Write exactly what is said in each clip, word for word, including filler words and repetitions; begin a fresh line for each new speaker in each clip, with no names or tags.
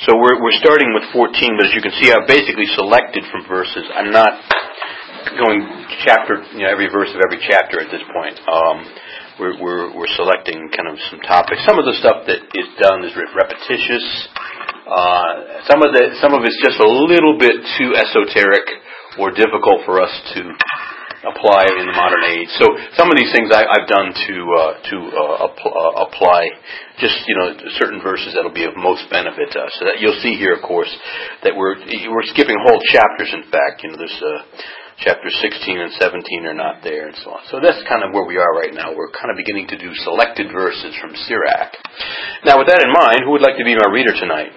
So we're we're starting with fourteen, but as you can see, I've basically selected from verses. I'm not going chapter, you know, every verse of every chapter at this point. Um, we're we're we're selecting kind of some topics. Some of the stuff that is done is repetitious. Uh, some of the some of it's just a little bit too esoteric or difficult for us to apply in the modern age. So some of these things I, I've done to uh, to uh, app- uh, apply just, you know, certain verses that'll be of most benefit to us. So that you'll see here, of course, that we're we're skipping whole chapters. In fact, you know, there's uh, chapters sixteen and seventeen are not there, and so on. So that's kind of where we are right now. We're kind of beginning to do selected verses from Sirach. Now, with that in mind, who would like to be my reader tonight?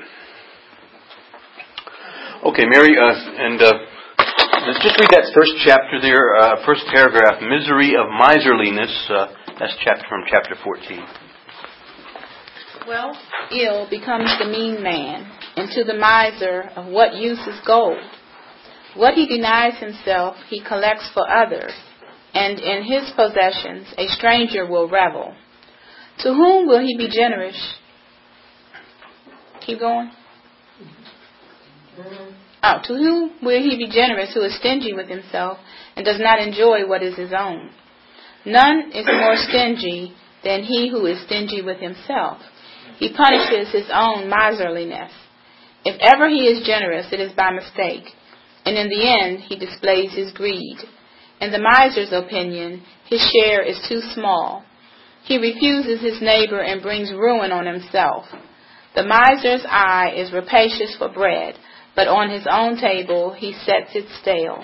Okay, Mary, uh, and. Uh, Let's just read that first chapter there, uh, first paragraph, misery of miserliness. Uh, that's chapter from chapter fourteen.
Wealth ill becomes the mean man, and to the miser of what use is gold? What he denies himself, he collects for others, and in his possessions a stranger will revel. To whom will he be generous? Keep going. Oh, to whom will he be generous who is stingy with himself and does not enjoy what is his own? None is more stingy than he who is stingy with himself. He punishes his own miserliness. If ever he is generous, it is by mistake, and in the end he displays his greed. In the miser's opinion, his share is too small. He refuses his neighbor and brings ruin on himself. The miser's eye is rapacious for bread, but on his own table he sets it stale.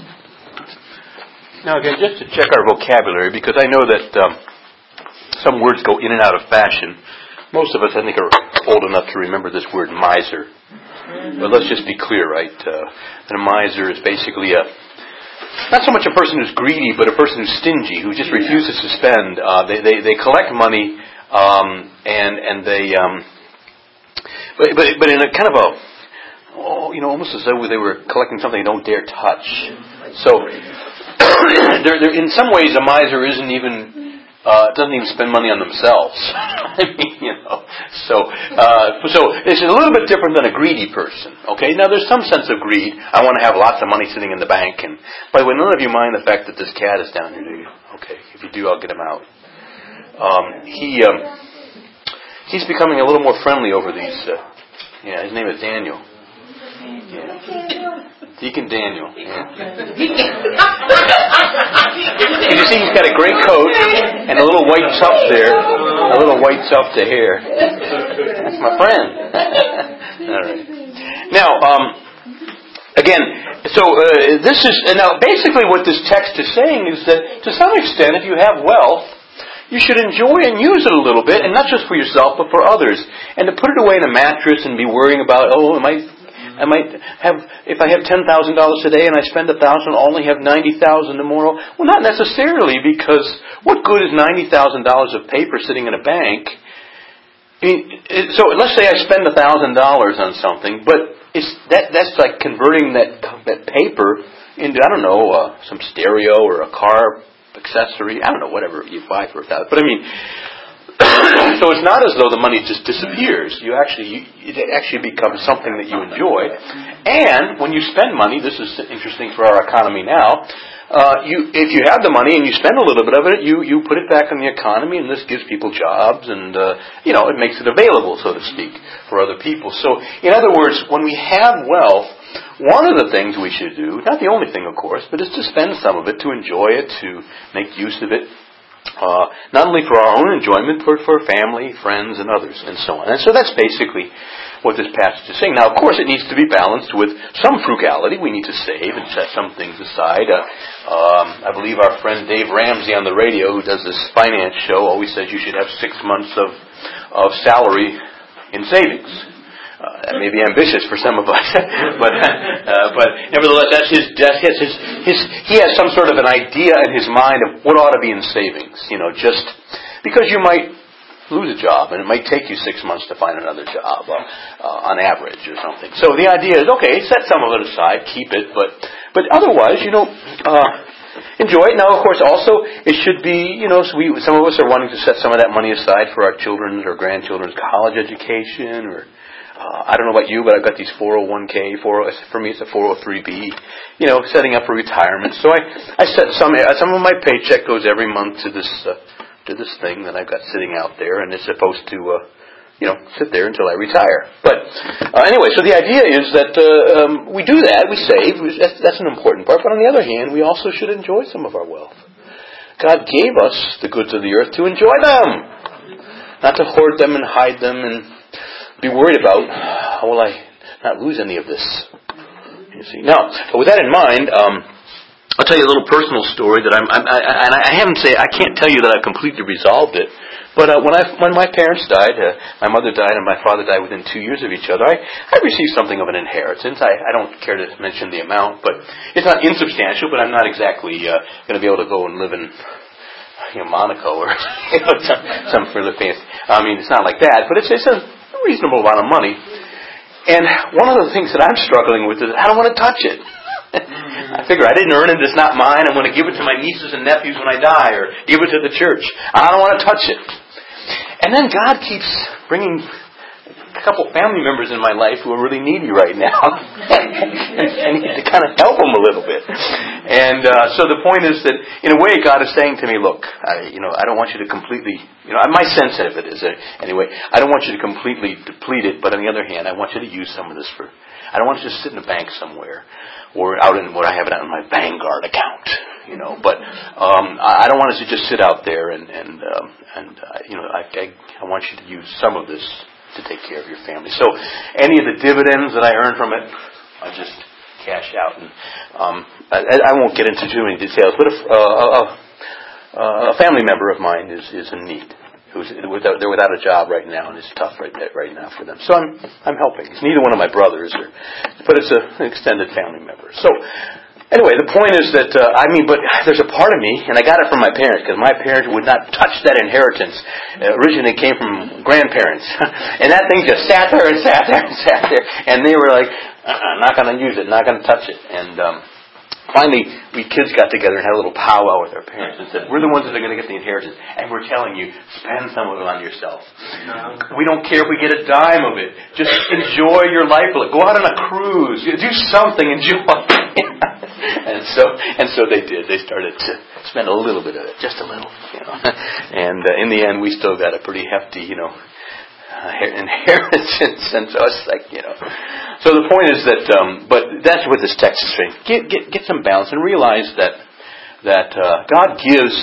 Now again, just to check our vocabulary, because I know that um, some words go in and out of fashion. Most of us, I think, are old enough to remember this word miser. But let's just be clear, right? Uh, that a miser is basically a not so much a person who's greedy, but a person who's stingy, who just refuses to spend. Uh, they, they they collect money, um, and and they, um, but but but in a kind of a Oh, you know, almost as though they were collecting something they don't dare touch. So, they're, they're, in some ways, a miser isn't even uh, doesn't even spend money on themselves. I mean, you know. So, uh, so it's a little bit different than a greedy person. Okay, now there's some sense of greed. I want to have lots of money sitting in the bank, and by the way, none of you mind the fact that this cat is down here, do you? Okay, if you do, I'll get him out. Um, he um, he's becoming a little more friendly over these. Uh, yeah, his name is Daniel. Yeah. Deacon Daniel. Yeah. You see, he's got a great coat and a little white tuft there, a little white tuft of hair. That's my friend. All right. Now, um, again, so uh, this is now basically what this text is saying is that to some extent, if you have wealth, you should enjoy and use it a little bit, and not just for yourself, but for others. And to put it away in a mattress and be worrying about, oh, am I? I might have, if I have ten thousand dollars today and I spend one thousand dollars, I'll only have ninety thousand dollars tomorrow. Well, not necessarily, because what good is ninety thousand dollars of paper sitting in a bank? I mean, it, so let's say I spend one thousand dollars on something, but it's that that's like converting that that paper into, I don't know, uh, some stereo or a car accessory. I don't know, whatever you buy for a thousand. But I mean, so it's not as though the money just disappears. You actually, you, it actually becomes something that you enjoy. And when you spend money, this is interesting for our economy now. Uh, you, if you have the money and you spend a little bit of it, you you put it back in the economy, and this gives people jobs, and uh, you know it makes it available, so to speak, for other people. So, in other words, when we have wealth, one of the things we should do, not the only thing, of course, but is to spend some of it, to enjoy it, to make use of it. Uh, not only for our own enjoyment, but for family, friends, and others, and so on. And so that's basically what this passage is saying. Now, of course, it needs to be balanced with some frugality. We need to save and set some things aside. Uh, um, I believe our friend Dave Ramsey on the radio, who does this finance show, always says you should have six months of, of salary in savings. Uh, that may be ambitious for some of us, but uh, but nevertheless, that's his. That's his, his. His. He has some sort of an idea in his mind of what ought to be in savings. You know, just because you might lose a job, and it might take you six months to find another job uh, uh, on average or something. So the idea is, okay, set some of it aside, keep it, but but otherwise, you know. Uh, Enjoy it. Now, of course, also, it should be, you know, so we, some of us are wanting to set some of that money aside for our children's or grandchildren's college education, or Uh, I don't know about you, but I've got these four oh one k, for me it's a four oh three b, you know, setting up for retirement. So I, I set some, some of my paycheck goes every month to this, uh, to this thing that I've got sitting out there, and it's supposed to, uh, you know, sit there until I retire. But uh, anyway, so the idea is that uh, um, we do that, we save, that's, that's an important part, but on the other hand, we also should enjoy some of our wealth. God gave us the goods of the earth to enjoy them, not to hoard them and hide them and be worried about, how will I not lose any of this? You see. Now, with that in mind, um, I'll tell you a little personal story that I'm, I'm I, and I haven't say I can't tell you that I've completely resolved it. But uh, when I when my parents died, uh, my mother died and my father died within two years of each other, I, I received something of an inheritance. I, I don't care to mention the amount, but it's not insubstantial. But I'm not exactly uh, going to be able to go and live in, you know, Monaco or you know, some, some further fancy. I mean, it's not like that, but it's it's a reasonable amount of money. And one of the things that I'm struggling with is I don't want to touch it. I figure I didn't earn it, it's not mine. I'm going to give it to my nieces and nephews when I die, or give it to the church. I don't want to touch it. And then God keeps bringing a couple family members in my life who are really needy right now. And I need to kind of help them a little bit. And uh, so the point is that, in a way, God is saying to me, look, I, you know, I don't want you to completely, you know, my sense of it is, that, anyway, I don't want you to completely deplete it, but on the other hand, I want you to use some of this for, I don't want you to sit in a bank somewhere, or out in where I have it out in my Vanguard account, you know. But um, I don't want it to just sit out there, and and um, and uh, you know, I, I I want you to use some of this to take care of your family. So any of the dividends that I earn from it, I just cash out. And um, I, I won't get into too many details, but if, uh, a, a family member of mine is is in need. Who's without, they're without a job right now, and it's tough right there, right now for them. So I'm I'm helping. It's neither one of my brothers, or, but it's a, an extended family member. So anyway, the point is that uh, I mean, but there's a part of me, and I got it from my parents, because my parents would not touch that inheritance. Uh, originally, it came from grandparents, and that thing just sat there and sat there and sat there, and they were like, uh-uh, not going to use it, not going to touch it, and. Um, Finally, we kids got together and had a little powwow with our parents and said, we're the ones that are going to get the inheritance, and we're telling you, spend some of it on yourself. We don't care if we get a dime of it. Just enjoy your life. Go out on a cruise. Do something. Enjoy. and so and so they did. They started to spend a little bit of it, just a little. You know. And uh, in the end, we still got a pretty hefty, you know, inheritance, and so it's like, you know. So the point is that, um, but that's what this text is saying. Get get get some balance and realize that that uh, God gives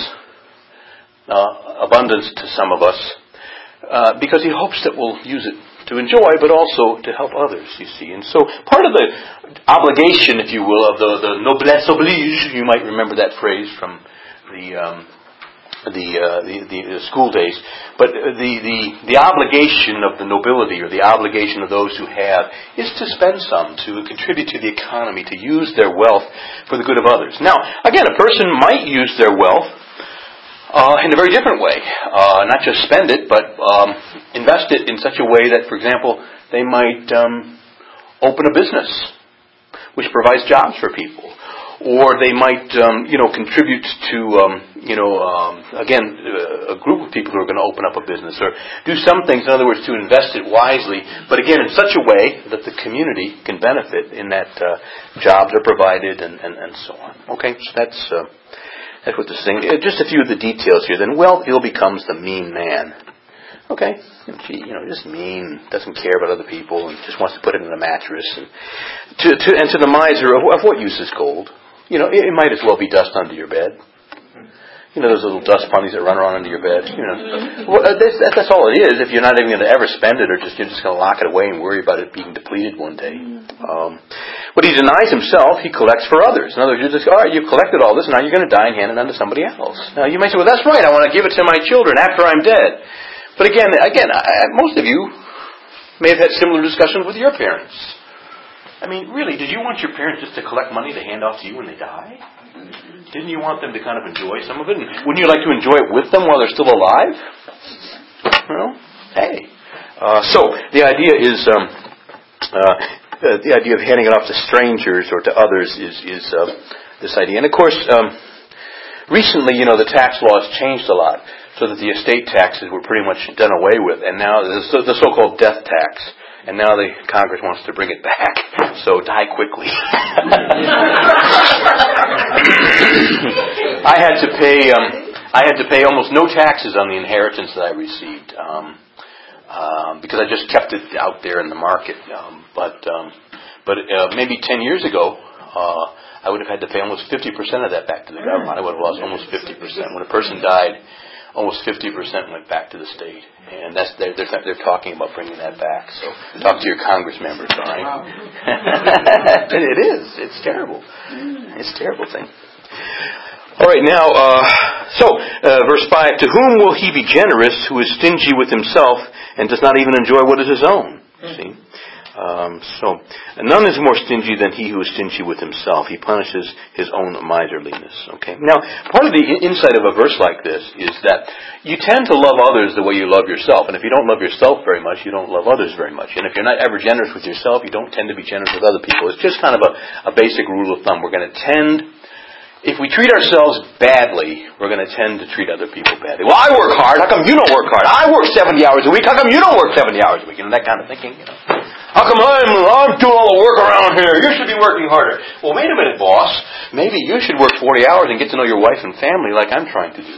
uh, abundance to some of us uh, because He hopes that we'll use it to enjoy, but also to help others. You see, and so part of the obligation, if you will, of the the noblesse oblige, you might remember that phrase from the. Um, The, uh, the the school days, but the, the the obligation of the nobility, or the obligation of those who have, is to spend some, to contribute to the economy, to use their wealth for the good of others. Now, again, a person might use their wealth uh, in a very different way, uh, not just spend it, but um, invest it in such a way that, for example, they might um, open a business which provides jobs for people. Or they might, um, you know, contribute to, um, you know, um, again, uh, a group of people who are going to open up a business, or do some things, in other words, to invest it wisely, but again, in such a way that the community can benefit in that uh, jobs are provided, and, and, and so on. Okay, so that's uh, that's what this thing. Uh, just a few of the details here. Then wealth ill becomes the mean man. Okay, you know, just mean, doesn't care about other people, and just wants to put it in a mattress. And to, to and to the miser, of, of what use is gold? You know, it, it might as well be dust under your bed. You know, those little dust bunnies that run around under your bed. You know, well, that's, that's all it is. If you're not even going to ever spend it, or just you're just going to lock it away and worry about it being depleted one day. Um, but he denies himself. He collects for others. In other words, you just, all right, you've collected all this, now you're going to die and hand it on to somebody else. Now you might say, well, that's right. I want to give it to my children after I'm dead. But again, again, I, most of you may have had similar discussions with your parents. I mean, really, did you want your parents just to collect money to hand off to you when they die? Didn't you want them to kind of enjoy some of it? And wouldn't you like to enjoy it with them while they're still alive? Well, hey. Uh, so, the idea is, um, uh, the idea of handing it off to strangers or to others is, is uh, this idea. And of course, um, recently, you know, the tax laws changed a lot, so that the estate taxes were pretty much done away with. And now the, the so-called death tax and now the Congress wants to bring it back. So die quickly. I had to pay. Um, I had to pay almost no taxes on the inheritance that I received um, um, because I just kept it out there in the market. Um, but um, but uh, maybe ten years ago, uh, I would have had to pay almost fifty percent of that back to the government. I would have lost almost fifty percent. When a person died, almost fifty percent went back to the state. And that's they're, they're, they're talking about bringing that back. So talk to your Congress members, all right? It is. It's terrible. It's a terrible thing. All right, now, uh, so, uh, verse five, to whom will he be generous who is stingy with himself and does not even enjoy what is his own? See? Um, so, none is more stingy than he who is stingy with himself. He punishes his own miserliness. Okay. Now, part of the insight of a verse like this is that you tend to love others the way you love yourself. And if you don't love yourself very much, you don't love others very much. And if you're not ever generous with yourself, you don't tend to be generous with other people. It's just kind of a, a basic rule of thumb. We're going to tend... If we treat ourselves badly, we're going to tend to treat other people badly. Well, I work hard. How come you don't work hard? I work seventy hours a week. How come you don't work seventy hours a week? You know, that kind of thinking. You know. How come I'm, I'm doing all the work around here? You should be working harder. Well, wait a minute, boss. Maybe you should work forty hours and get to know your wife and family like I'm trying to do.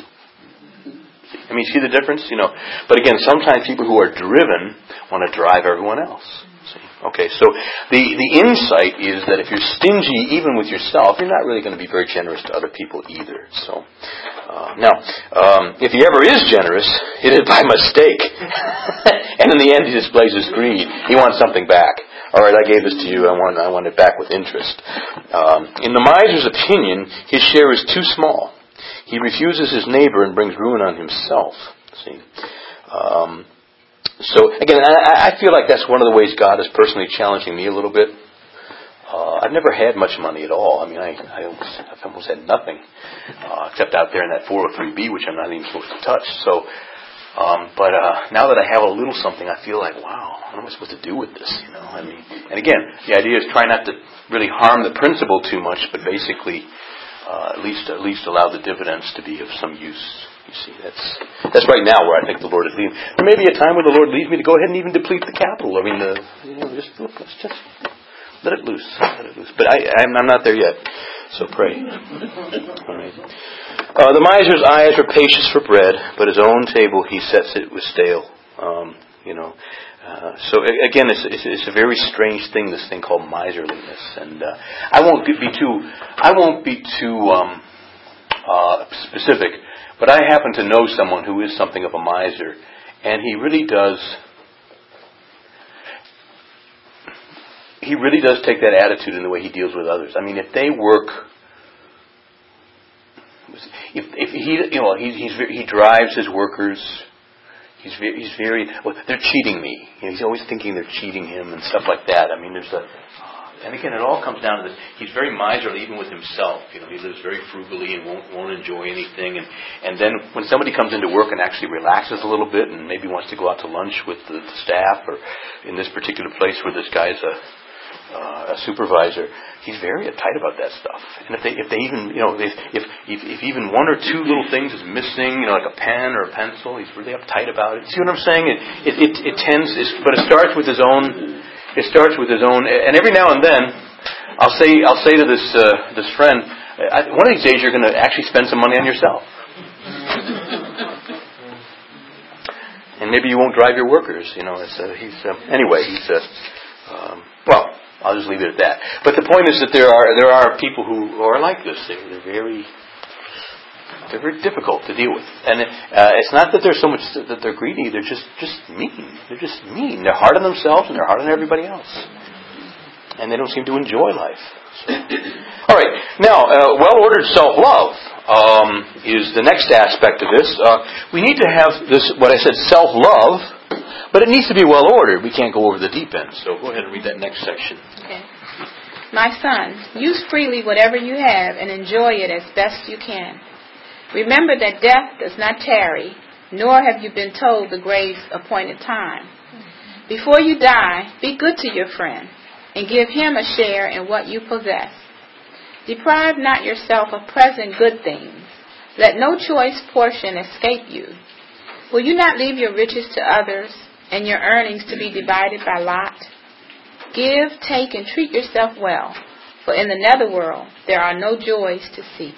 I mean, see the difference? You know. But again, sometimes people who are driven want to drive everyone else. Okay, so the, the insight is that if you're stingy even with yourself, you're not really going to be very generous to other people either. So, uh, now, um, if he ever is generous, it is by mistake. And in the end, he displays his greed. He wants something back. All right, I gave this to you. I want, I want it back with interest. Um, in the miser's opinion, his share is too small. He refuses his neighbor and brings ruin on himself. See. Um, So, again, I, I feel like that's one of the ways God is personally challenging me a little bit. Uh, I've never had much money at all. I mean, I, I almost, I've almost had nothing, uh, except out there in that four oh three B, which I'm not even supposed to touch. So, um, but uh, now that I have a little something, I feel like, wow, what am I supposed to do with this? You know, I mean, and again, the idea is try not to really harm the principal too much, but basically, uh, at least at least allow the dividends to be of some use. You see, that's that's right now where I think the Lord is leading. There may be a time where the Lord leads me to go ahead and even deplete the capital. I mean, the, you know, just let's just let it loose, let it loose. But I, I'm, I'm not there yet, so pray. All right. Uh, the miser's eyes are patience for bread, but his own table he sets it with stale. Um, you know. Uh, so again, it's, it's, it's a very strange thing. This thing called miserliness, and uh, I won't be too. I won't be too um, uh, specific. But I happen to know someone who is something of a miser, and he really does, he really does take that attitude in the way he deals with others. I mean, if they work, if, if he, you know, he, he's, he drives his workers, he's very, he's very, well, they're cheating me. You know, he's always thinking they're cheating him and stuff like that. I mean, there's a, and again, it all comes down to this. He's very miserly even with himself. You know, he lives very frugally and won't won't enjoy anything. And and then when somebody comes into work and actually relaxes a little bit and maybe wants to go out to lunch with the, the staff, or in this particular place where this guy's a uh, a supervisor, he's very uptight about that stuff. And if they if they even you know if if if, if even one or two little things is missing, you know, like a pen or a pencil, he's really uptight about it. See what I'm saying? It it it, it tends, but it starts with his own. It starts with his own, and every now and then, I'll say, I'll say to this uh, this friend, I, one of these days you're going to actually spend some money on yourself, and maybe you won't drive your workers. You know, it's, uh, he's uh, anyway. He's uh, um, well. I'll just leave it at that. But the point is that there are there are people who are like this. They're, they're very they're very difficult to deal with, and uh, it's not that they're so much that they're greedy. They're just, just mean. They're just mean. They're hard on themselves and they're hard on everybody else, and they don't seem to enjoy life. So. All right, now uh, well-ordered self-love um, is the next aspect of this. Uh, we need to have this, what I said, self-love, but it needs to be well-ordered. We can't go over the deep end. So go ahead and read that next section.
Okay. My son, use freely whatever you have and enjoy it as best you can. Remember that death does not tarry, nor have you been told the grave's appointed time. Before you die, be good to your friend, and give him a share in what you possess. Deprive not yourself of present good things. Let no choice portion escape you. Will you not leave your riches to others, and your earnings to be divided by lot? Give, take, and treat yourself well, for in the netherworld there are no joys to seek.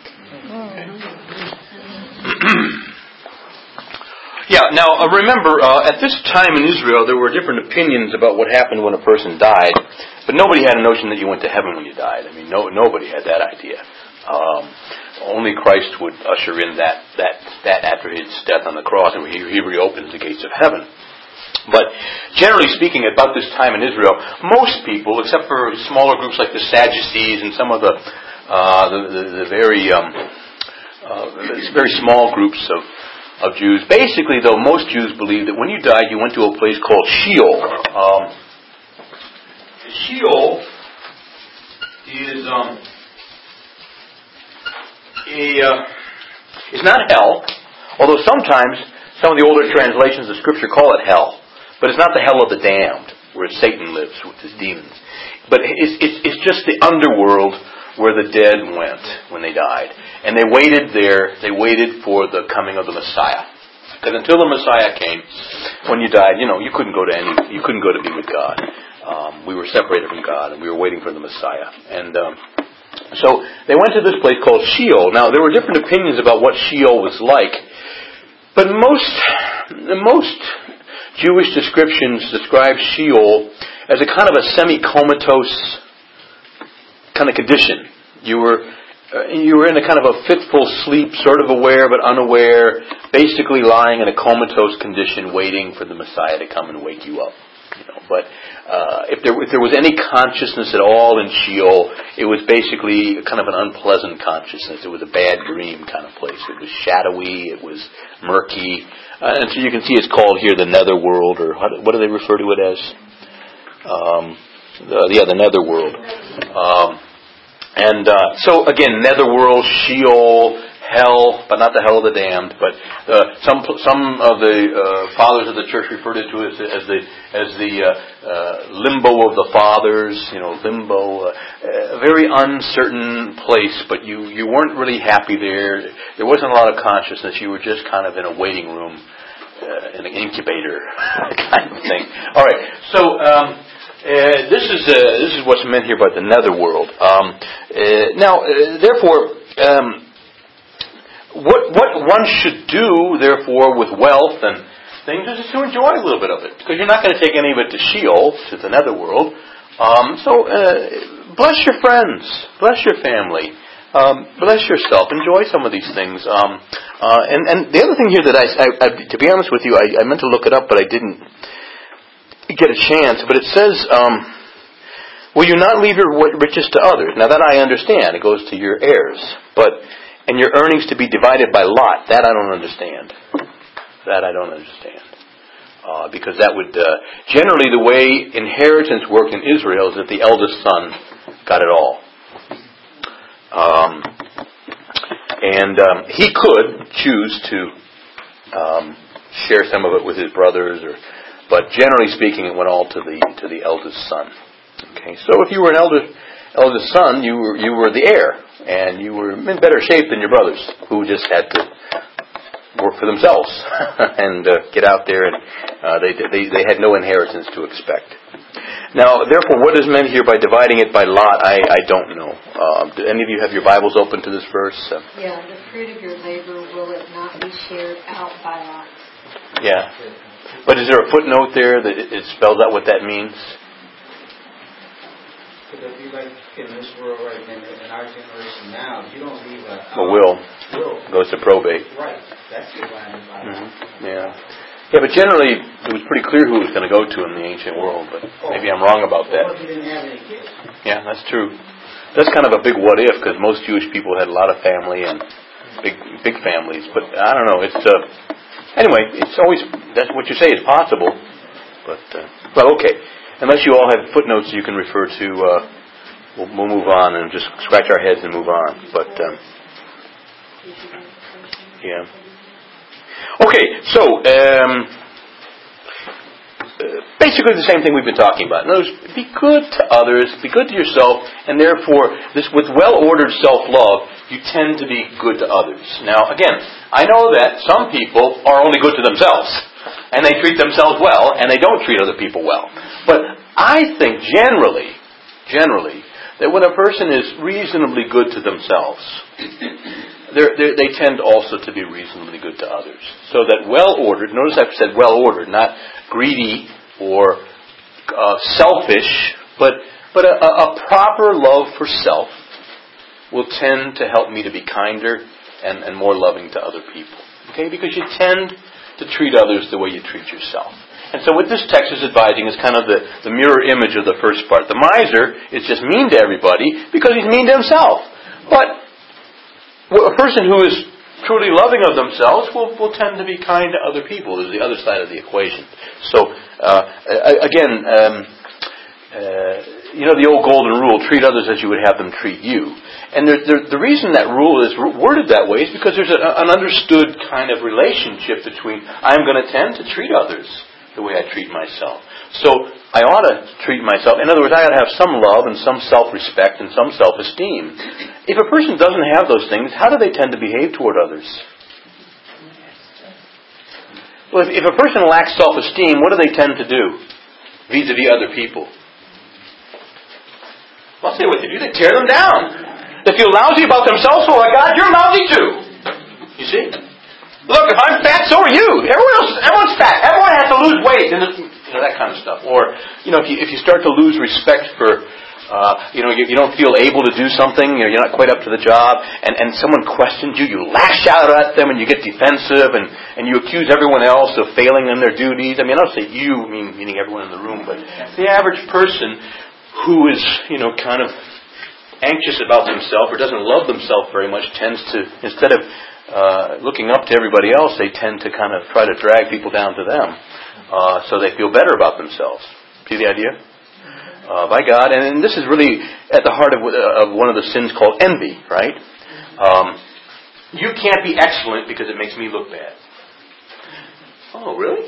Yeah, now uh, remember, uh, at this time in Israel, there were different opinions about what happened when a person died, but nobody had a notion that you went to heaven when you died. I mean, no, nobody had that idea. Um, only Christ would usher in that, that, that after his death on the cross, and he, he reopens the gates of heaven. But generally speaking, about this time in Israel, most people, except for smaller groups like the Sadducees and some of the uh, the, the, the very um, uh, very small groups of, of Jews, basically, though, most Jews believed that when you died, you went to a place called Sheol. Um, Sheol is um, a uh, is not hell, although sometimes some of the older translations of Scripture call it hell. But it's not the hell of the damned, where Satan lives with his demons. But it's, it's, it's just the underworld where the dead went when they died. And they waited there, they waited for the coming of the Messiah. Because until the Messiah came, when you died, you know, you couldn't go to any, you couldn't go to be with God. Um, we were separated from God, and we were waiting for the Messiah. And um, so they went to this place called Sheol. Now, there were different opinions about what Sheol was like. But most, most Jewish descriptions describe Sheol as a kind of a semi-comatose kind of condition. You were uh, you were in a kind of a fitful sleep, sort of aware but unaware, basically lying in a comatose condition, waiting for the Messiah to come and wake you up. You know, but uh, if there if there was any consciousness at all in Sheol, it was basically kind of an unpleasant consciousness. It was a bad dream kind of place. It was shadowy. It was murky. Uh, and so you can see it's called here the netherworld, or how do, what do they refer to it as? Um, the, yeah, the netherworld. Um, and uh, so again, netherworld, Sheol, hell, but not the hell of the damned. But uh, some some of the uh, fathers of the church referred to it as, as the as the uh, uh, limbo of the fathers. You know, limbo, uh, a very uncertain place. But you, you weren't really happy there. There wasn't a lot of consciousness. You were just kind of in a waiting room, uh, in an incubator kind of thing. All right, so. Um, Uh, this is uh, this is what's meant here by the netherworld. Um, uh, now, uh, therefore, um, what what one should do, therefore, with wealth and things is to enjoy a little bit of it, because you're not going to take any of it to Sheol, to the netherworld. Um, so, uh, bless your friends, bless your family, um, bless yourself. Enjoy some of these things. Um, uh, and and the other thing here that I, I, I to be honest with you, I, I meant to look it up, but I didn't get a chance, but it says, um, will you not leave your riches to others? Now that I understand, it goes to your heirs, but, and your earnings to be divided by lot, that I don't understand. That I don't understand. Uh, because that would, uh, generally the way inheritance worked in Israel is that the eldest son got it all. Um, and um, he could choose to um, share some of it with his brothers, or but generally speaking, it went all to the to the eldest son. Okay, so if you were an elder, eldest son, you were you were the heir, and you were in better shape than your brothers, who just had to work for themselves and uh, get out there, and uh, they they they had no inheritance to expect. Now, therefore, what is meant here by dividing it by lot? I I don't know. Uh, do any of you have your Bibles open to this verse? Uh,
yeah, the fruit of your labor will it not be shared out by lot?
Yeah. But is there a footnote there that it spells out what that means?
Could that be like in this world right now, in our generation now, you don't leave a...
A will.
Will.
Goes to probate.
Right. That's divided by lot.
Mm-hmm. Yeah. Yeah, but generally, it was pretty clear who it was going to go to in the ancient world, but maybe I'm wrong about that.
Well, he didn't have any kids.
Yeah, that's true. That's kind of a big what if, because most Jewish people had a lot of family and big big families, but I don't know, it's... Uh, Anyway, it's always, that's what you say is possible. But, uh, well, okay. Unless you all have footnotes you can refer to, uh, we'll, we'll move on and just scratch our heads and move on. But, um, yeah. Okay, so, um, basically the same thing we've been talking about. In other words, be good to others, be good to yourself, and therefore, this with well-ordered self-love, you tend to be good to others. Now, again, I know that some people are only good to themselves, and they treat themselves well, and they don't treat other people well. But I think generally, generally, that when a person is reasonably good to themselves, they're, they're, they tend also to be reasonably good to others. So that well-ordered, notice I've said well-ordered, not greedy or uh, selfish, but, but a, a proper love for self will tend to help me to be kinder and, and more loving to other people. Okay? Because you tend to treat others the way you treat yourself. And so what this text is advising is kind of the, the mirror image of the first part. The miser is just mean to everybody because he's mean to himself. But a person who is truly loving of themselves will, will tend to be kind to other people. There's the other side of the equation. So, uh, again, um, uh, you know the old golden rule, treat others as you would have them treat you. And there, there, the reason that rule is worded that way is because there's a, an understood kind of relationship between I'm going to tend to treat others the way I treat myself. So I ought to treat myself. In other words, I ought to have some love and some self-respect and some self-esteem. If a person doesn't have those things, how do they tend to behave toward others? Well, if, if a person lacks self-esteem, what do they tend to do vis-a-vis other people? Well, I'll say what they do. They tear them down. They feel lousy about themselves. Oh my God, you're lousy too. You see? Look, if I'm fat, so are you. Everyone else, everyone's fat. Everyone has to lose weight, and you know that kind of stuff. Or you know, if you if you start to lose respect for, uh, you know, you, you don't feel able to do something, you know, you're not quite up to the job, and, and someone questions you, you lash out at them, and you get defensive, and, and you accuse everyone else of failing in their duties. I mean, I don't say you, mean meaning everyone in the room, but the average person who is, you know, kind of anxious about themselves or doesn't love themselves very much tends to, instead of Uh, looking up to everybody else, they tend to kind of try to drag people down to them, uh, so they feel better about themselves. See the idea? Uh, by God, and, and this is really at the heart of, uh, of one of the sins called envy, right? Um, you can't be excellent because it makes me look bad. Oh, really?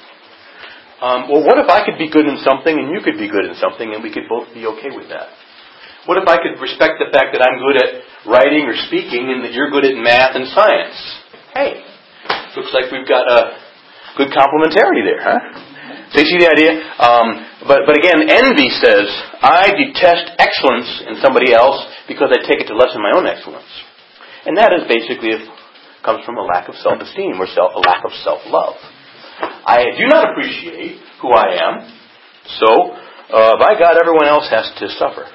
Um, well, what if I could be good in something and you could be good in something and we could both be okay with that? What if I could respect the fact that I'm good at writing or speaking and that you're good at math and science? Hey, looks like we've got a good complementarity there, huh? So you see the idea? Um, but, but again, envy says, I detest excellence in somebody else because I take it to lessen my own excellence. And that is basically, it comes from a lack of self-esteem or self, a lack of self-love. I do not appreciate who I am, so uh, by God, everyone else has to suffer.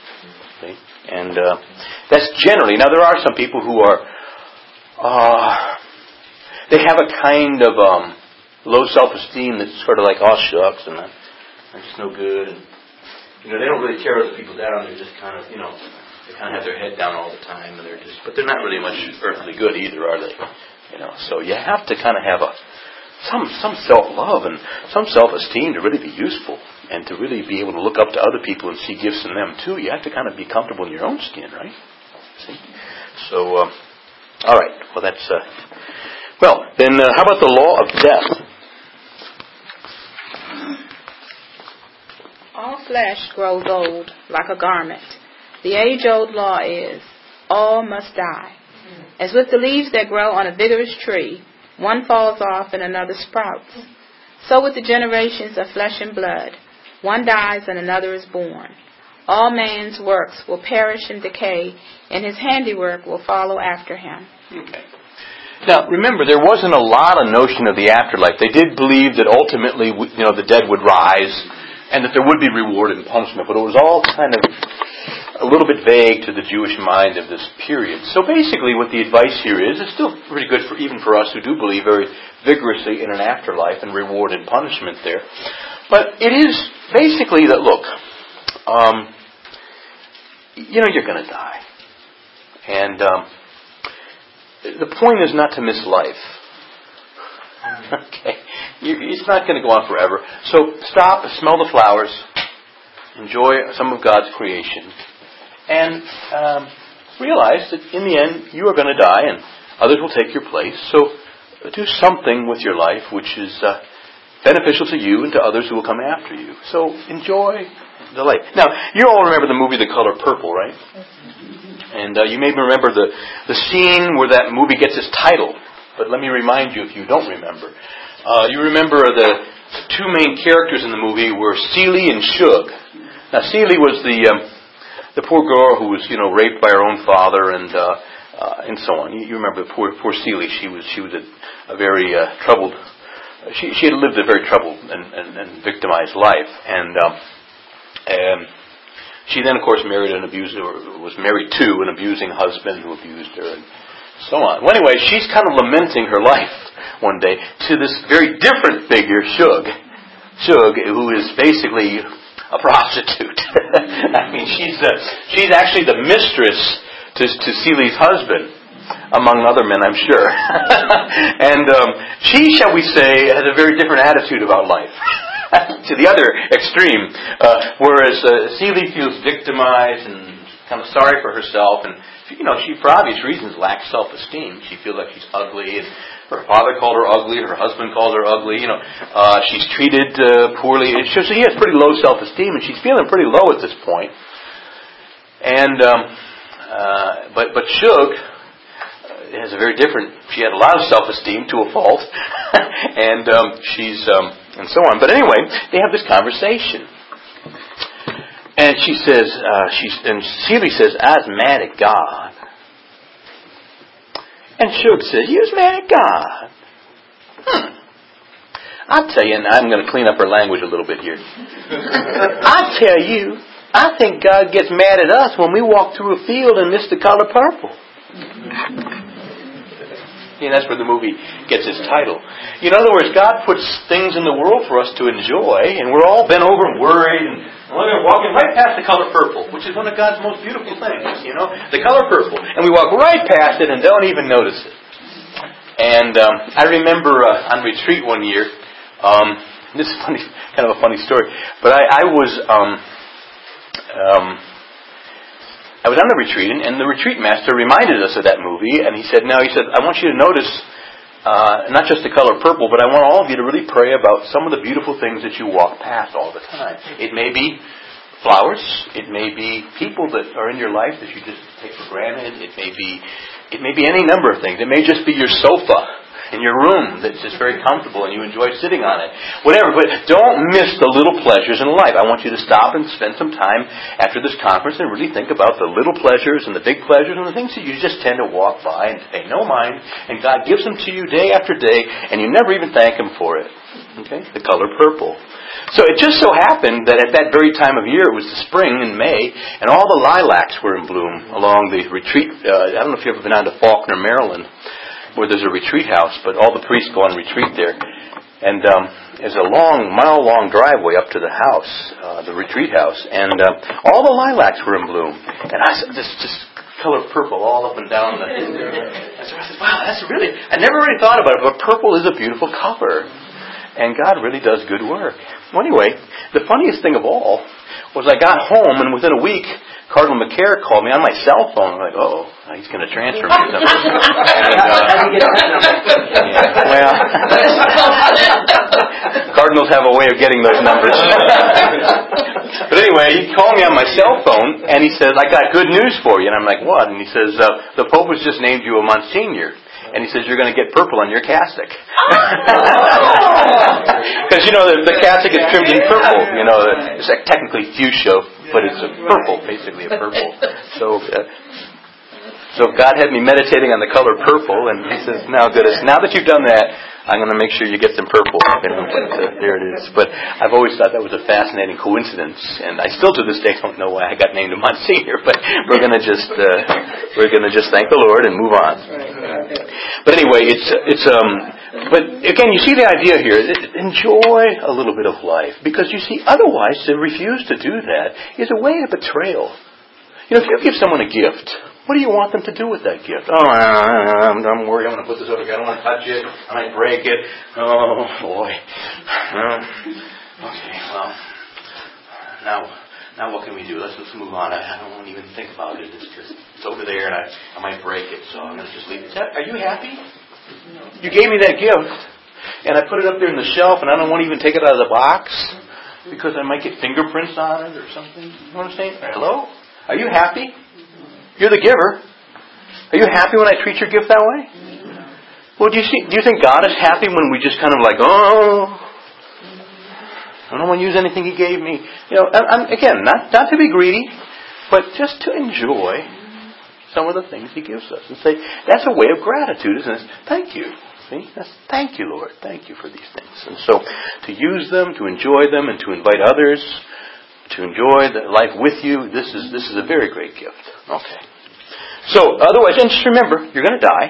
And uh, that's generally, now there are some people who are, uh, they have a kind of um, low self-esteem that's sort of like, oh shucks, and I'm, I'm just no good. And, you know, they don't really tear other people down. They're just kind of, you know, they kind of have their head down all the time, and they're just, but they're not really much earthly good either, are they? You know, so you have to kind of have a some some self-love and some self-esteem to really be useful. And to really be able to look up to other people and see gifts in them too, you have to kind of be comfortable in your own skin, right? See? So, uh, all right. Well, that's uh, well. Then, uh, how about the law of death?
All flesh grows old like a garment. The age-old law is, all must die. As with the leaves that grow on a vigorous tree, one falls off and another sprouts. So with the generations of flesh and blood. One dies and another is born. All man's works will perish and decay, and his handiwork will follow after him.
Okay. Now, remember, there wasn't a lot of notion of the afterlife. They did believe that ultimately, you know, the dead would rise, and that there would be reward and punishment, but it was all kind of a little bit vague to the Jewish mind of this period. So basically, what the advice here is, it's still pretty good for even for us who do believe very vigorously in an afterlife and reward and punishment there. But it is basically that, look, um, you know you're going to die. And um, the point is not to miss life. Okay? It's not going to go on forever. So stop, smell the flowers, enjoy some of God's creation, and um, realize that in the end you are going to die and others will take your place. So do something with your life which is Uh, beneficial to you and to others who will come after you. So enjoy the life. Now, you all remember the movie The Color Purple, right? And uh, you may remember the, the scene where that movie gets its title. But let me remind you, if you don't remember, Uh, you remember the two main characters in the movie were Celie and Shug. Now, Celie was the um, the poor girl who was, you know, raped by her own father and uh, uh, and so on. You, you remember the poor poor Celie. She was she was a, a very uh, troubled. She she had lived a very troubled and, and, and victimized life, and um, um, she then, of course, married an abuser, or was married to an abusing husband who abused her, and so on. Well, anyway, she's kind of lamenting her life one day to this very different figure, Shug. Shug, who is basically a prostitute. I mean, she's uh, she's actually the mistress to, to Celie's husband, among other men, I'm sure. And um, she, shall we say, has a very different attitude about life. To the other extreme. Uh, whereas uh, Celie feels victimized and kind of sorry for herself, and you know, she, for obvious reasons, lacks self-esteem. She feels like she's ugly, and her father called her ugly, her husband called her ugly, you know, uh, she's treated uh, poorly. So she has pretty low self-esteem, and she's feeling pretty low at this point. And, um, uh, but, but Shug has a very different, she had a lot of self-esteem to a fault, and um, she's, um, and so on. But anyway, they have this conversation. And she says, uh, she's, and Celie says, I was mad at God. And Shug says, you was mad at God. Hmm. I'll tell you, and I'm going to clean up her language a little bit here. I tell you, I think God gets mad at us when we walk through a field and miss the color purple. Yeah, that's where the movie gets its title. In other words, God puts things in the world for us to enjoy, and we're all bent over and worried, and we're walking right past the color purple, which is one of God's most beautiful things, you know, the color purple. And we walk right past it and don't even notice it. And um, I remember uh, on retreat one year, um, this is funny, kind of a funny story, but I, I was... Um, um, I was on the retreat, and the retreat master reminded us of that movie, and he said, now, he said, I want you to notice uh, not just the color purple, but I want all of you to really pray about some of the beautiful things that you walk past all the time. It may be flowers, it may be people that are in your life that you just take for granted, it may be, it may be any number of things. It may just be your sofa in your room that's just very comfortable and you enjoy sitting on it. Whatever, but don't miss the little pleasures in life. I want you to stop and spend some time after this conference and really think about the little pleasures and the big pleasures and the things that you just tend to walk by and pay no mind, and God gives them to you day after day and you never even thank Him for it. Okay? The color purple. So it just so happened that at that very time of year, it was the spring in May, and all the lilacs were in bloom along the retreat. Uh, I don't know if you've ever been down to Faulkner, Maryland, where there's a retreat house, but all the priests go on retreat there. And um, there's a long, mile-long driveway up to the house, uh, the retreat house, and uh, all the lilacs were in bloom. And I said, this just color purple all up and down the... I said, wow, that's really... I never really thought about it, but purple is a beautiful color. And God really does good work. Well, anyway, the funniest thing of all was I got home, and within a week, Cardinal McCare called me on my cell phone. I'm like, oh, he's going to transfer me something. And, uh, yeah, well, Cardinals have a way of getting those numbers. But anyway, he called me on my cell phone, and he says, I got good news for you. And I'm like, what? And he says, uh, the Pope has just named you a Monsignor. And he says, you're going to get purple on your cassock. Because, you know, the, the cassock is trimmed in purple. You know, it's like technically fuchsia, but it's a purple, basically a purple. So uh, so God had me meditating on the color purple, and He says, now, goodness, now that you've done that, I'm going to make sure you get some purple. You know, but, uh, there it is. But I've always thought that was a fascinating coincidence, and I still to this day don't know why I got named a Monsignor. But we're going to just uh, we're going to just thank the Lord and move on. But anyway, it's it's um. But again, you see the idea here. Enjoy a little bit of life, because you see, otherwise to refuse to do that is a way of betrayal. You know, if you give someone a gift, what do you want them to do with that gift? Oh, I'm, I'm worried. I'm going to put this over here. I don't want to touch it. I might break it. Oh, boy. Uh, okay, well, now, now what can we do? Let's let's move on. I, I don't want to even think about it. It's just it's over there, and I, I might break it. So I'm going to just leave it. Are you happy? You gave me that gift, and I put it up there in the shelf, and I don't want to even take it out of the box because I might get fingerprints on it or something. You know what I'm saying? Hello? Are you happy? You're the giver. Are you happy when I treat your gift that way? Well, do you see? Do you think God is happy when we just kind of like, oh, I don't want to use anything He gave me? You know, I'm, again, not not to be greedy, but just to enjoy some of the things He gives us and say that's a way of gratitude, isn't it? Thank you. See, that's, thank you, Lord. Thank you for these things. And so, to use them, to enjoy them, and to invite others to enjoy the life with you, this is this is a very great gift. Okay. So, otherwise, and just remember, you're going to die.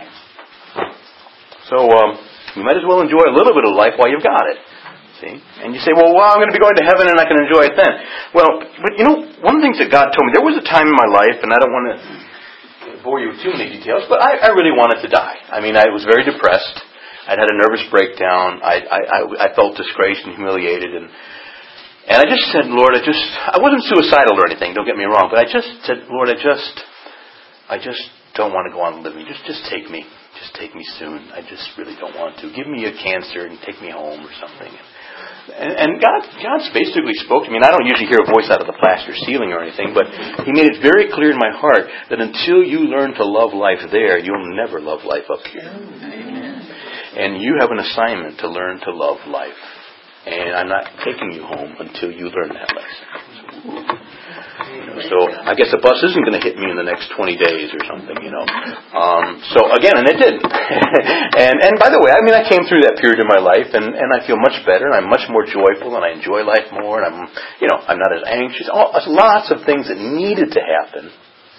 So, um, you might as well enjoy a little bit of life while you've got it. See? And you say, well, well, I'm going to be going to heaven and I can enjoy it then. Well, but you know, one of the things that God told me, there was a time in my life, and I don't want to bore you with too many details, but I, I really wanted to die. I mean, I was very depressed. I'd had a nervous breakdown. I, I, I, I felt disgraced and humiliated, and and I just said, Lord, I just I wasn't suicidal or anything. Don't get me wrong, but I just said, Lord, I just I just don't want to go on living. Just just take me, just take me soon. I just really don't want to. Give me a cancer and take me home or something. And, and God, God basically spoke to me. And I don't usually hear a voice out of the plaster ceiling or anything, but He made it very clear in my heart that until you learn to love life there, you'll never love life up here. And you have an assignment to learn to love life. And I'm not taking you home until you learn that lesson. You know, so I guess the bus isn't going to hit me in the next twenty days or something, you know. Um, so again, and it didn't. and and by the way, I mean, I came through that period of my life, and, and I feel much better, and I'm much more joyful, and I enjoy life more, and I'm, you know, I'm not as anxious. All, lots of things that needed to happen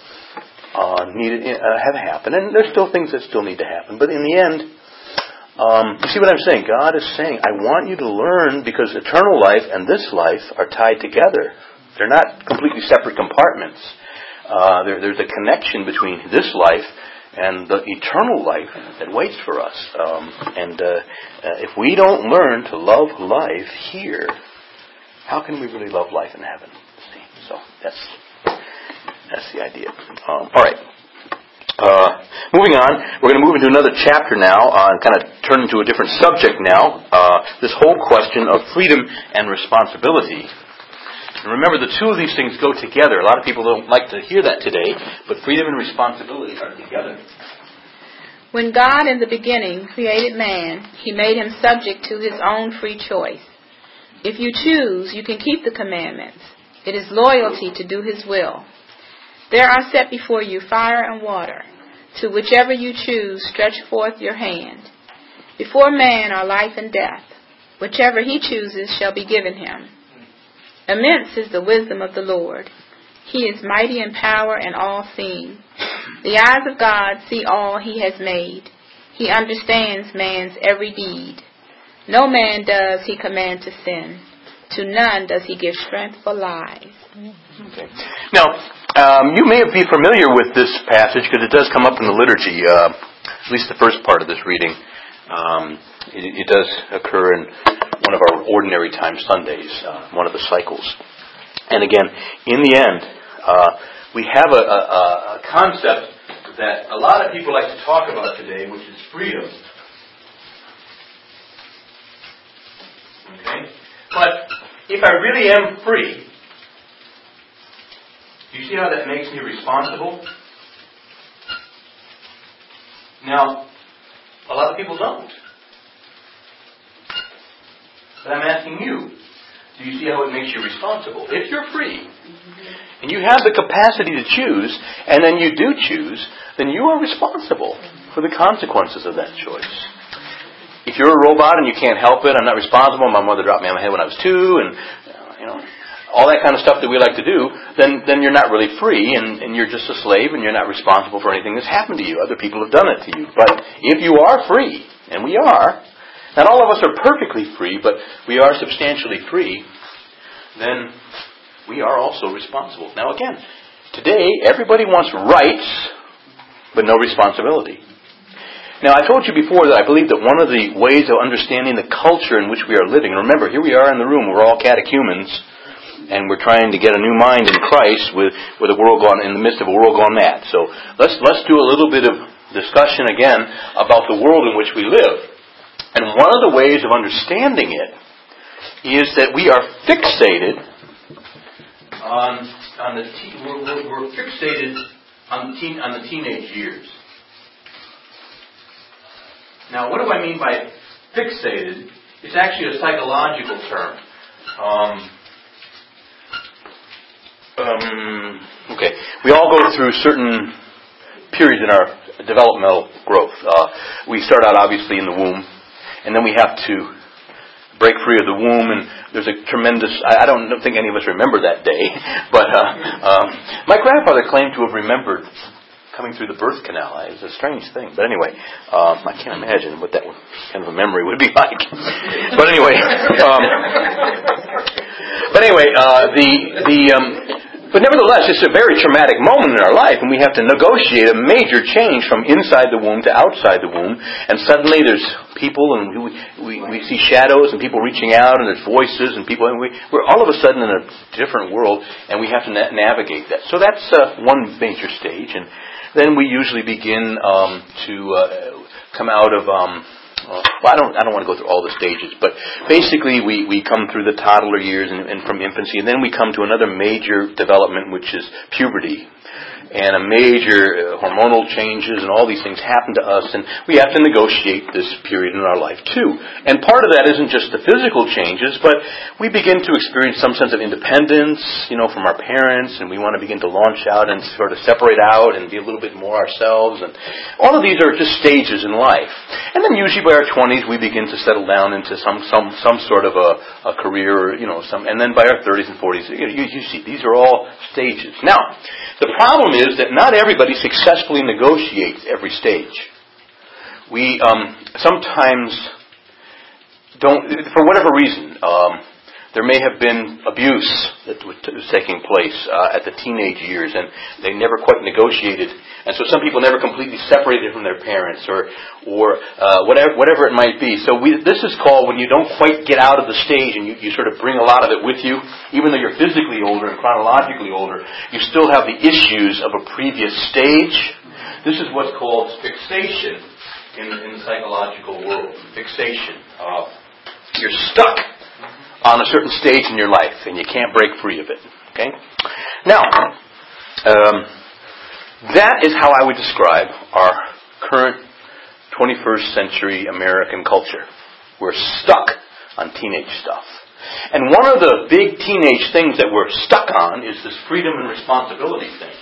uh, needed uh, have happened, and there's still things that still need to happen. But in the end, Um, you see what I'm saying? God is saying, I want you to learn, because eternal life and this life are tied together. They're not completely separate compartments. Uh, there, there's a connection between this life and the eternal life that waits for us. Um, and uh, uh, if we don't learn to love life here, how can we really love life in heaven? See? So that's that's the idea. Um, all right. Uh, moving on, we're going to move into another chapter now, uh, and kind of turn into a different subject now. Uh, this whole question of freedom and responsibility. And remember, the two of these things go together. A lot of people don't like to hear that today, but freedom and responsibility are together.
When God in the beginning created man, He made him subject to his own free choice. If you choose, you can keep the commandments. It is loyalty to do His will. There are set before you fire and water. To whichever you choose, stretch forth your hand. Before man are life and death. Whichever he chooses shall be given him. Immense is the wisdom of the Lord. He is mighty in power and all-seeing. The eyes of God see all He has made. He understands man's every deed. No man does He command to sin. To none does He give strength for lies.
Okay. Now, um, you may be familiar with this passage because it does come up in the liturgy, uh, at least the first part of this reading. Um, it, it does occur in one of our ordinary time Sundays, uh, one of the cycles. And again, in the end, uh, we have a, a, a concept that a lot of people like to talk about today, which is freedom. Okay? But if I really am free, do you see how that makes me responsible? Now, a lot of people don't. But I'm asking you, do you see how it makes you responsible? If you're free, and you have the capacity to choose, and then you do choose, then you are responsible for the consequences of that choice. If you're a robot and you can't help it, I'm not responsible, my mother dropped me on my head when I was two, and you know, all that kind of stuff that we like to do, then then you're not really free, and, and you're just a slave, and you're not responsible for anything that's happened to you. Other people have done it to you. But if you are free, and we are, not all of us are perfectly free, but we are substantially free, then we are also responsible. Now again, today everybody wants rights, but no responsibility. Now I told you before that I believe that one of the ways of understanding the culture in which we are living, remember, here we are in the room, we're all catechumens, and we're trying to get a new mind in Christ with, with a world gone in the midst of a world gone mad. So let's let's do a little bit of discussion again about the world in which we live. And one of the ways of understanding it is that we are fixated on on the te- we're, we're, we're fixated on the teen on the teenage years. Now, what do I mean by fixated? It's actually a psychological term. Um, um, okay, we all go through certain periods in our developmental growth. Uh, we start out obviously in the womb, and then we have to break free of the womb, and there's a tremendous, I, I don't think any of us remember that day, but uh, um, my grandfather claimed to have remembered coming through the birth canal. It's a strange thing, but anyway, um, I can't imagine what that kind of a memory would be like. But anyway, um, but anyway, uh, the the um, but nevertheless, it's a very traumatic moment in our life, and we have to negotiate a major change from inside the womb to outside the womb. And suddenly, there's people, and we we, we see shadows, and people reaching out, and there's voices, and people, and we we're all of a sudden in a different world, and we have to na- navigate that. So that's uh, one major stage, and then we usually begin um, to uh, come out of. Um, Uh, well, I don't. I don't want to go through all the stages, but basically, we, we come through the toddler years and, and from infancy, and then we come to another major development, which is puberty, and a major uh, hormonal changes, and all these things happen to us, and we have to negotiate this period in our life too. And part of that isn't just the physical changes, but we begin to experience some sense of independence, you know, from our parents, and we want to begin to launch out and sort of separate out and be a little bit more ourselves. And all of these are just stages in life. And then usually by our twenties, we begin to settle down into some some some sort of a, a career, or, you know, some. And then by our thirties and forties, you, you, you see, these are all stages. Now, the problem is that not everybody successfully negotiates every stage. We um, sometimes don't, for whatever reason. Um, There may have been abuse that was taking place uh, at the teenage years, and they never quite negotiated. And so some people never completely separated from their parents, or or uh, whatever whatever it might be. So we, this is called when you don't quite get out of the stage, and you, you sort of bring a lot of it with you. Even though you're physically older and chronologically older, you still have the issues of a previous stage. This is what's called fixation in, in the psychological world. Fixation. Uh, you're stuck on a certain stage in your life, and you can't break free of it. Okay? Now, um, that is how I would describe our current twenty-first century American culture. We're stuck on teenage stuff. And one of the big teenage things that we're stuck on is this freedom and responsibility thing.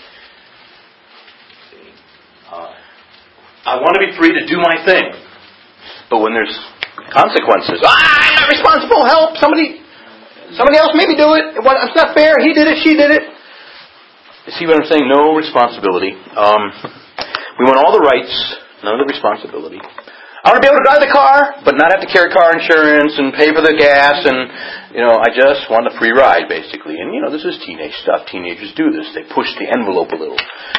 Uh, I want to be free to do my thing. But when there's consequences. Ah, I'm not responsible. Help! Somebody, somebody else maybe do it. It's not fair. He did it. She did it. You see what I'm saying? No responsibility. Um, we want all the rights, none of the responsibility. I want to be able to drive the car, but not have to carry car insurance and pay for the gas, and you know, I just want a free ride, basically. And you know, this is teenage stuff. Teenagers do this. They push the envelope a little.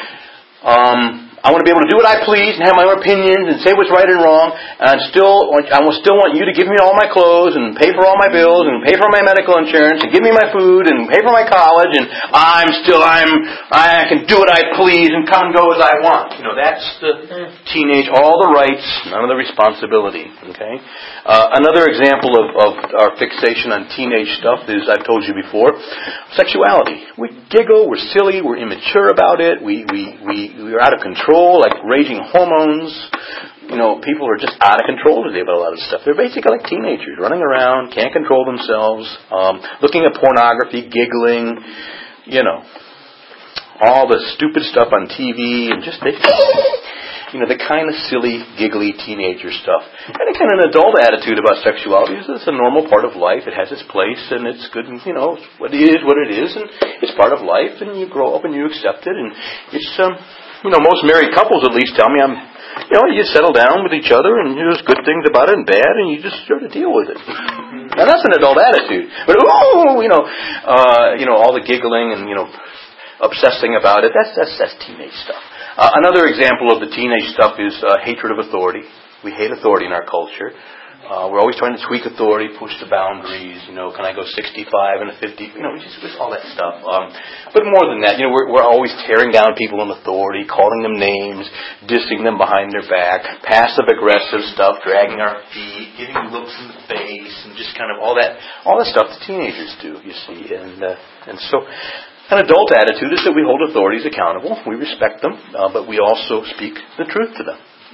Um, I want to be able to do what I please and have my own opinions and say what's right and wrong. And I still want, I will still want you to give me all my clothes and pay for all my bills and pay for my medical insurance and give me my food and pay for my college. And I'm still, I'm, I can do what I please and come and go as I want. You know, that's the teenage, all the rights, none of the responsibility. Okay. Uh, another example of, of our fixation on teenage stuff is, I've told you before, sexuality. We giggle, we're silly, we're immature about it. We we we we're out of control. Like raging hormones. You know, people are just out of control today about a lot of stuff. They're basically like teenagers, running around, can't control themselves, um, looking at pornography, giggling, you know, all the stupid stuff on T V, and just, they, you know, the kind of silly, giggly teenager stuff. And a kind of an adult attitude about sexuality is it's a normal part of life. It has its place, and it's good, and, you know, what it is, what it is, and it's part of life, and you grow up and you accept it, and it's, um, you know, most married couples at least tell me I'm, you know, you settle down with each other and there's good things about it and bad and you just sort of deal with it. Now that's an adult attitude. But, ooh, you know, uh, you know, all the giggling and, you know, obsessing about it, that's, that's, that's teenage stuff. Uh, another example of the teenage stuff is uh, hatred of authority. We hate authority in our culture. Uh, we're always trying to tweak authority, push the boundaries. You know, can I go sixty-five and a fifty? You know, just, just all that stuff. Um, but more than that, you know, we're, we're always tearing down people in authority, calling them names, dissing them behind their back, passive-aggressive stuff, dragging our feet, giving looks in the face, and just kind of all that, all that stuff that teenagers do. You see, and uh, and so. An adult attitude is that we hold authorities accountable. We respect them, uh, but we also speak the truth to them.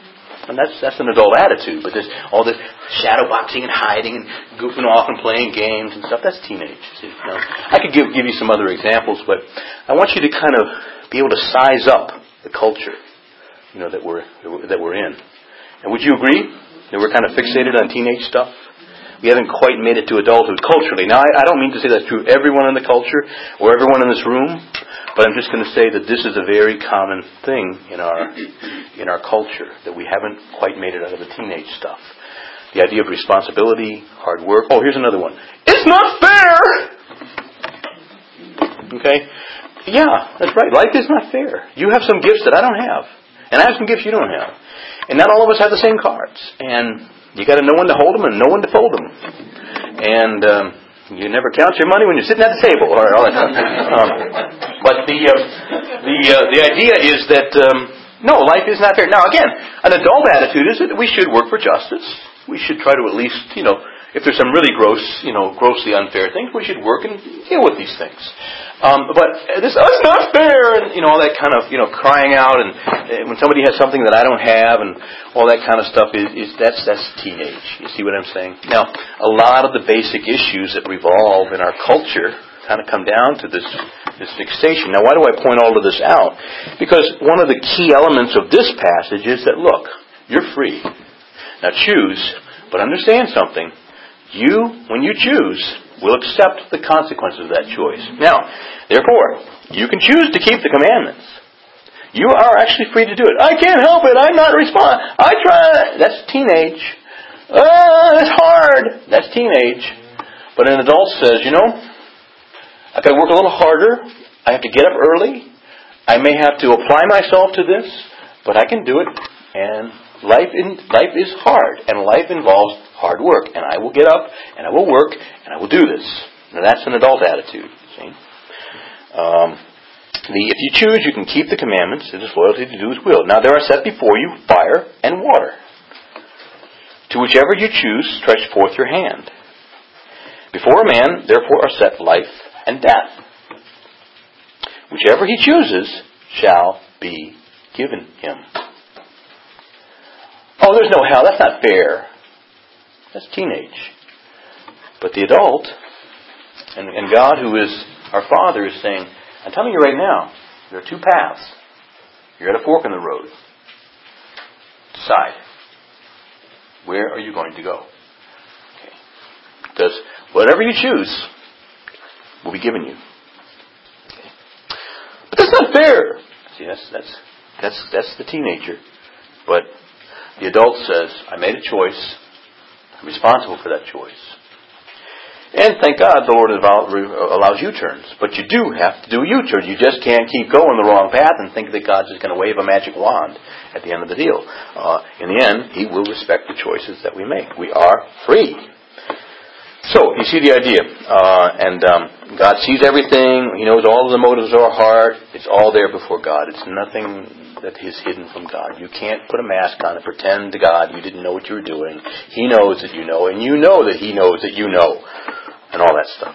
And that's that's an adult attitude. But there's all this shadow boxing and hiding and goofing off and playing games and stuff. That's teenage. See, you know? I could give give you some other examples, but I want you to kind of be able to size up the culture, you know, that we're that we're in. And would you agree that we're kind of fixated on teenage stuff? We haven't quite made it to adulthood culturally. Now, I, I don't mean to say that's true of everyone in the culture or everyone in this room, but I'm just going to say that this is a very common thing in our in our culture, that we haven't quite made it out of the teenage stuff. The idea of responsibility, hard work. Oh, here's another one. It's not fair! Okay? Yeah, that's right. Life is not fair. You have some gifts that I don't have. And I have some gifts you don't have. And not all of us have the same cards. And you got to know when to hold them and know when to fold them. And um, you never count your money when you're sitting at the table. Or all that stuff. Um, but the uh, the uh, the idea is that um, no, life is not fair. Now, again, an adult attitude is that we should work for justice. We should try to at least, you know, if there's some really gross, you know, grossly unfair things, we should work and deal with these things. Um, but this, oh, it's not fair, and, you know, all that kind of, you know, crying out, and uh, when somebody has something that I don't have, and all that kind of stuff, is, is that's that's teenage. You see what I'm saying? Now, a lot of the basic issues that revolve in our culture kind of come down to this this fixation. Now, why do I point all of this out? Because one of the key elements of this passage is that, look, you're free. Now choose, but understand something. You, when you choose, will accept the consequences of that choice. Now, therefore, you can choose to keep the commandments. You are actually free to do it. I can't help it. I'm not respond. I try. That's teenage. Oh, it's hard. That's teenage. But an adult says, you know, I've got to work a little harder. I have to get up early. I may have to apply myself to this, but I can do it. And life in, life is hard, and life involves hard work. And I will get up, and I will work, and I will do this. Now that's an adult attitude. See, um, the if you choose, you can keep the commandments. It is loyalty to do His will. Now there are set before you fire and water. To whichever you choose, stretch forth your hand. Before a man, therefore, are set life and death. Whichever he chooses shall be given him. Oh, there's no hell. That's not fair. That's teenage. But the adult, and, and God, who is our Father, is saying, I'm telling you right now, there are two paths. You're at a fork in the road. Decide. Where are you going to go? Okay. Because whatever you choose will be given you. Okay. But that's not fair. See, that's that's that's that's the teenager. But the adult says, I made a choice. I'm responsible for that choice. And thank God the Lord allows U-turns. But you do have to do a U-turn. You just can't keep going the wrong path and think that God's just going to wave a magic wand at the end of the deal. Uh, in the end, He will respect the choices that we make. We are free. So, you see the idea. Uh, and um, God sees everything. He knows all of the motives of our heart. It's all there before God. It's nothing that is hidden from God. You can't put a mask on and pretend to God you didn't know what you were doing. He knows that you know, and you know that He knows that you know, and all that stuff.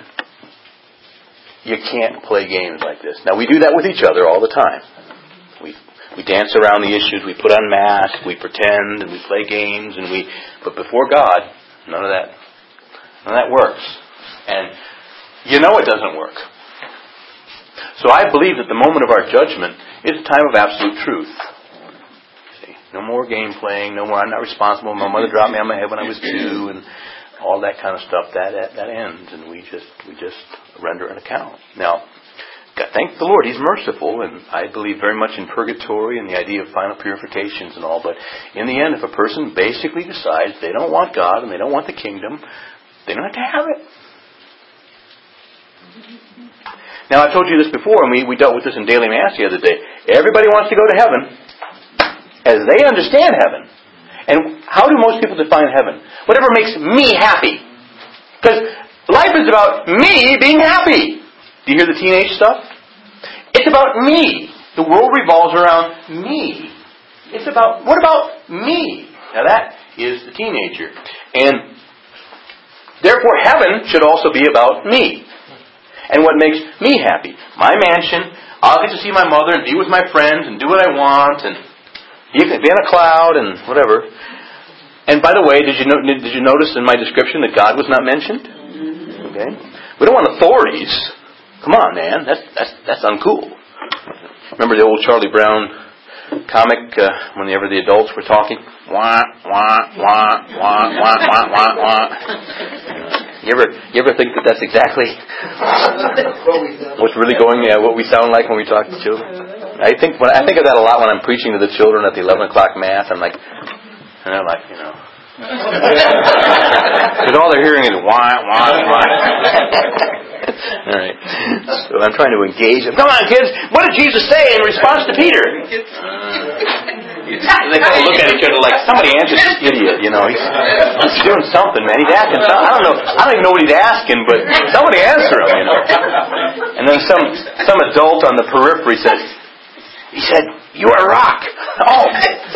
You can't play games like this. Now, we do that with each other all the time. We we dance around the issues. We put on masks. We pretend, and we play games, and we. But before God, none of that. And that works. And you know it doesn't work. So I believe that the moment of our judgment is a time of absolute truth. See, no more game playing, no more I'm not responsible, my mother dropped me on my head when I was two, and all that kind of stuff, that that, that ends, and we just we just render an account. Now, God, thank the Lord, He's merciful, and I believe very much in purgatory and the idea of final purifications and all, but in the end, if a person basically decides they don't want God and they don't want the kingdom, they don't have to have it. Now, I told you this before, and we, we dealt with this in Daily Mass the other day. Everybody wants to go to heaven as they understand heaven. And how do most people define heaven? Whatever makes me happy. Because life is about me being happy. Do you hear the teenage stuff? It's about me. The world revolves around me. It's about, what about me? Now that is the teenager. And therefore, heaven should also be about me. And what makes me happy. My mansion, I'll get to see my mother and be with my friends and do what I want. And You can be in a cloud and whatever. And by the way, did you know, did you notice in my description that God was not mentioned? Okay. We don't want authorities. Come on, man. That's that's that's uncool. Remember the old Charlie Brown comic uh, whenever the adults were talking? Wah, wah, wah, wah, wah, wah, wah, wah. You ever, you ever think that that's exactly what's really going, uh, what we sound like when we talk to children? I think when I think of that a lot when I'm preaching to the children at the eleven o'clock mass. I'm like, and they're like, you know, because all they're hearing is wah, wah, wah. All right. So I'm trying to engage them. Come on, kids. What did Jesus say in response to Peter? And they kind of look at each other like, somebody answer this idiot. You know, he's, he's doing something, man. He's asking something. I don't know. I don't even know what he's asking, but somebody answer him. You know. And then some some adult on the periphery says, he said, "You are a rock." Oh.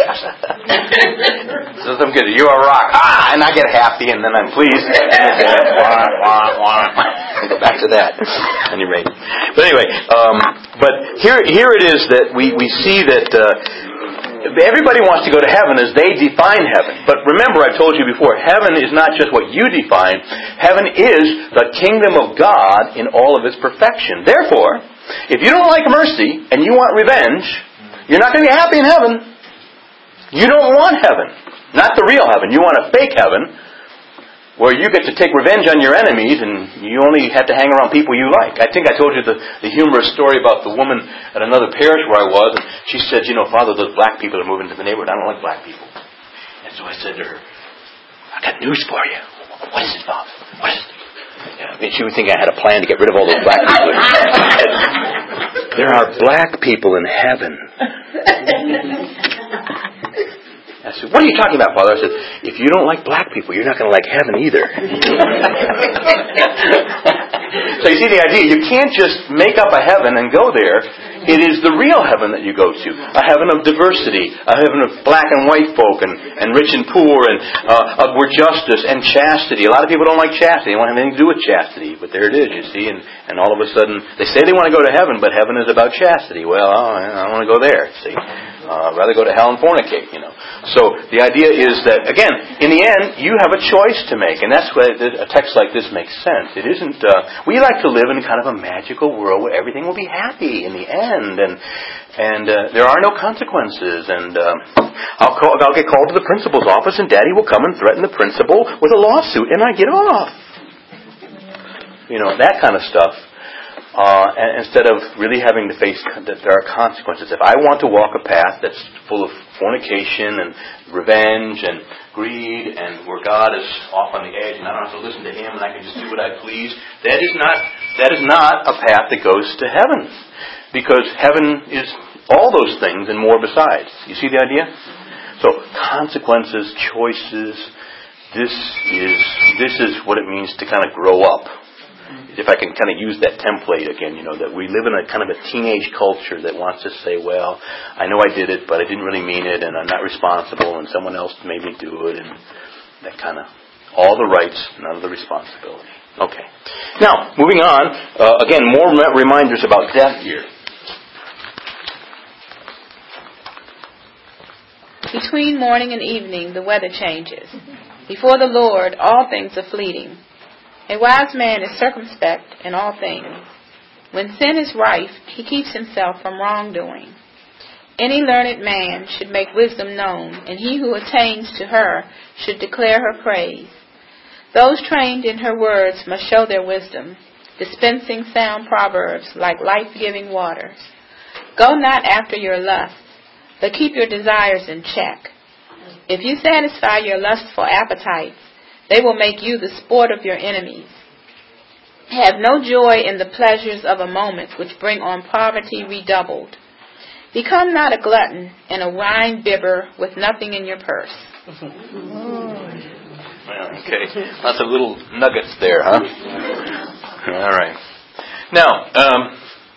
So some kid, "You are a rock." Ah, and I get happy, and then I'm pleased. Wah, wah, wah. Back to that. At any rate. But anyway, um, but here, here it is that we we see that uh, everybody wants to go to heaven as they define heaven. But remember, I told you before, heaven is not just what you define. Heaven is the kingdom of God in all of its perfection. Therefore, if you don't like mercy and you want revenge, you're not going to be happy in heaven. You don't want heaven. Not the real heaven. You want a fake heaven where you get to take revenge on your enemies and you only have to hang around people you like. I think I told you the, the humorous story about the woman at another parish where I was, and she said, "You know, Father, those black people are moving to the neighborhood. I don't like black people." And so I said to her, "I got news for you." "What is it, Father? What is it?" Yeah, I mean, she would think I had a plan to get rid of all those black people. There are black people in heaven. I said, "What are you talking about, Father?" I said, "If you don't like black people, you're not going to like heaven either." So you see the idea. You can't just make up a heaven and go there. It is the real heaven that you go to. A heaven of diversity. A heaven of black and white folk and, and rich and poor and uh, of where justice and chastity. A lot of people don't like chastity. They don't have anything to do with chastity. But there it is, you see. And, and all of a sudden, they say they want to go to heaven, but heaven is about chastity. Well, oh, I don't want to go there, see. Uh, I'd rather go to hell and fornicate, you know. So the idea is that, again, in the end, you have a choice to make. And that's why a text like this makes sense. It isn't, uh, we like to live in kind of a magical world where everything will be happy in the end. And and uh, there are no consequences. And um, I'll, call, I'll get called to the principal's office and Daddy will come and threaten the principal with a lawsuit and I get off. You know, that kind of stuff. Uh, and instead of really having to face that there are consequences. If I want to walk a path that's full of fornication and revenge and greed and where God is off on the edge and I don't have to listen to Him and I can just do what I please, that is not that is not a path that goes to heaven. Because heaven is all those things and more besides. You see the idea? So consequences, choices, this is this is what it means to kind of grow up. If I can kind of use that template again, you know, that we live in a kind of a teenage culture that wants to say, well, I know I did it, but I didn't really mean it, and I'm not responsible, and someone else made me do it, and that kind of, all the rights, none of the responsibility. Okay. Now, moving on, uh, again, more reminders about death here.
Between morning and evening, the weather changes. Before the Lord, all things are fleeting. A wise man is circumspect in all things. When sin is rife, he keeps himself from wrongdoing. Any learned man should make wisdom known, and he who attains to her should declare her praise. Those trained in her words must show their wisdom, dispensing sound proverbs like life-giving waters. Go not after your lusts, but keep your desires in check. If you satisfy your lustful appetites, they will make you the sport of your enemies. Have no joy in the pleasures of a moment which bring on poverty redoubled. Become not a glutton and a wine bibber with nothing in your purse.
Well, okay. Lots of little nuggets there, huh? All right. Now, um,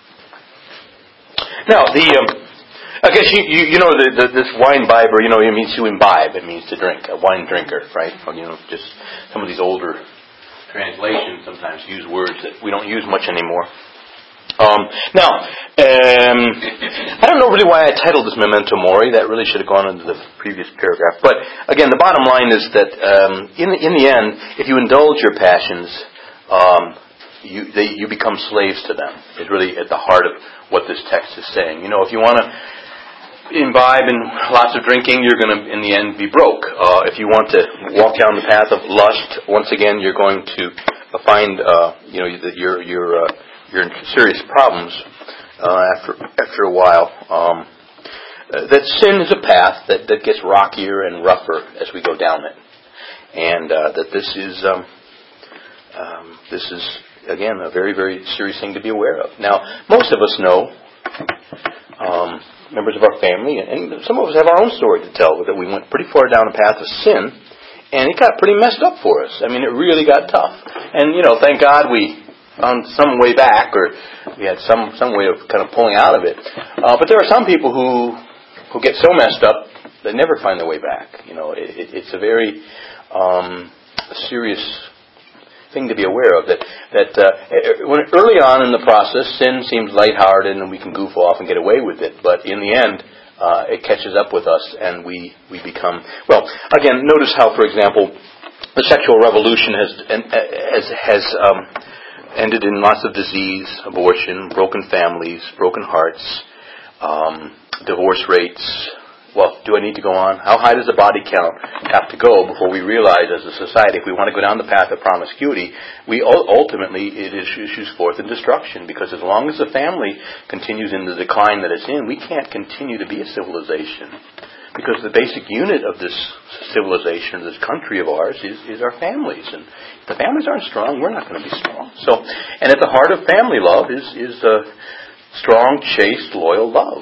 now the... Um, I guess you, you, you know the, the, this wine bibber, you know, it means to imbibe. It means to drink, a wine drinker, right? Well, you know, just some of these older translations sometimes use words that we don't use much anymore. Um, now, um, I don't know really why I titled this Memento Mori. That really should have gone into the previous paragraph. But again, the bottom line is that um, in, the, in the end, if you indulge your passions, um, you, they, you become slaves to them. It's really at the heart of what this text is saying. You know, if you want to imbibe in lots of drinking, you're going to, in the end, be broke. Uh, if you want to walk down the path of lust, once again, you're going to find, uh, you know, that you're you're uh, you're in serious problems uh, after after a while. Um, uh, that sin is a path that, that gets rockier and rougher as we go down it, and uh, that this is um, um, this is again a very very serious thing to be aware of. Now, most of us know. Um, members of our family, and some of us have our own story to tell, that we went pretty far down a path of sin, and it got pretty messed up for us. I mean, it really got tough. And, you know, thank God we found some way back, or we had some, some way of kind of pulling out of it. Uh, but there are some people who who get so messed up, they never find their way back. You know, it, it, it's a very um, serious thing to be aware of, that that uh, when early on in the process, sin seems lighthearted and we can goof off and get away with it. But in the end, uh, it catches up with us, and we we become well. Again, notice how, for example, the sexual revolution has has has um, ended in lots of disease, abortion, broken families, broken hearts, um, divorce rates. Well, do I need to go on? How high does the body count have to go before we realize as a society, if we want to go down the path of promiscuity, we ultimately, it issues forth in destruction. Because as long as the family continues in the decline that it's in, we can't continue to be a civilization. Because the basic unit of this civilization, this country of ours, is, is our families. And if the families aren't strong, we're not going to be strong. So, and at the heart of family love is, is a strong, chaste, loyal love.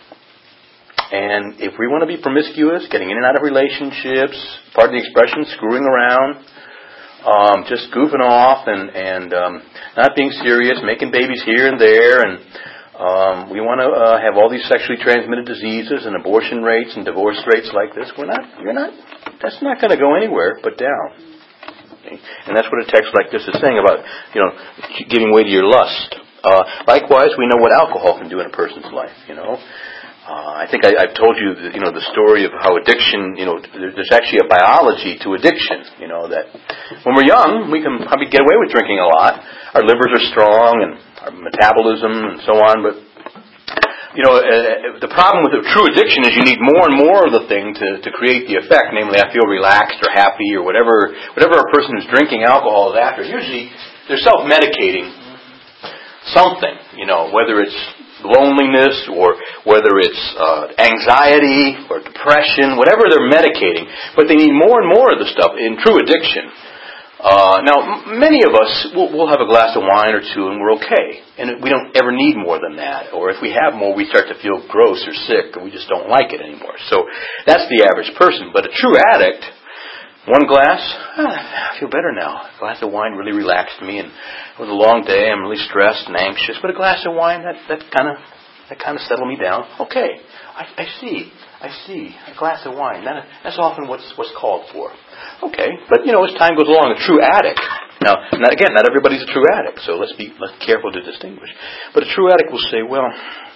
And if we want to be promiscuous, getting in and out of relationships, pardon the expression, screwing around, um, just goofing off and, and um, not being serious, making babies here and there, and um, we want to uh, have all these sexually transmitted diseases and abortion rates and divorce rates like this, we're not, you're not, that's not going to go anywhere but down. Okay? And that's what a text like this is saying about, you know, giving way to your lust. Uh, likewise, we know what alcohol can do in a person's life, you know. Uh, I think I, I've told you, the, you know, the story of how addiction, you know, there, there's actually a biology to addiction, you know, that when we're young, we can probably get away with drinking a lot. Our livers are strong and our metabolism and so on, but, you know, uh, the problem with a true addiction is you need more and more of the thing to, to create the effect, namely I feel relaxed or happy or whatever, whatever a person who's drinking alcohol is after. Usually they're self-medicating something, you know, whether it's loneliness or whether it's uh, anxiety or depression, whatever they're medicating, but they need more and more of the stuff in true addiction. Uh, now, m- many of us will we'll have a glass of wine or two and we're okay, and we don't ever need more than that. Or if we have more, we start to feel gross or sick, or we just don't like it anymore. So that's the average person. But a true addict, one glass, ah, I feel better now. A glass of wine really relaxed me, and it was a long day. I'm really stressed and anxious. But a glass of wine, that that kind of that kind of settled me down. Okay, I, I see, I see. A glass of wine. That, that's often what's what's called for. Okay, but you know, as time goes along, a true addict. Now, not, again, not everybody's a true addict, so let's be let's careful to distinguish. But a true addict will say, well,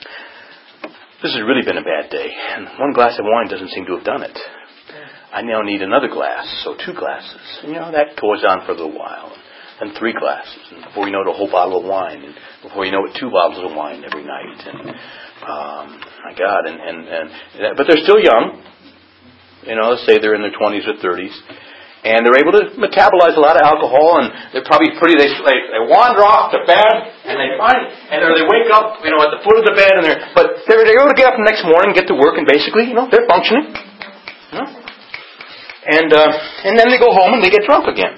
this has really been a bad day, and one glass of wine doesn't seem to have done it. I now need another glass, so two glasses. You know, that goes on for a little while. And three glasses. And before you know it, a whole bottle of wine. And before you know it, two bottles of wine every night. And, um, my God. And, and, and, but they're still young. You know, let's say they're in their twenties or thirties. And they're able to metabolize a lot of alcohol. And they're probably pretty, they, they, they wander off to bed. And they find, and or they wake up, you know, at the foot of the bed. And they're, but they're, they're able to get up the next morning, get to work, and basically, you know, they're functioning. You know? And uh, and then they go home and they get drunk again.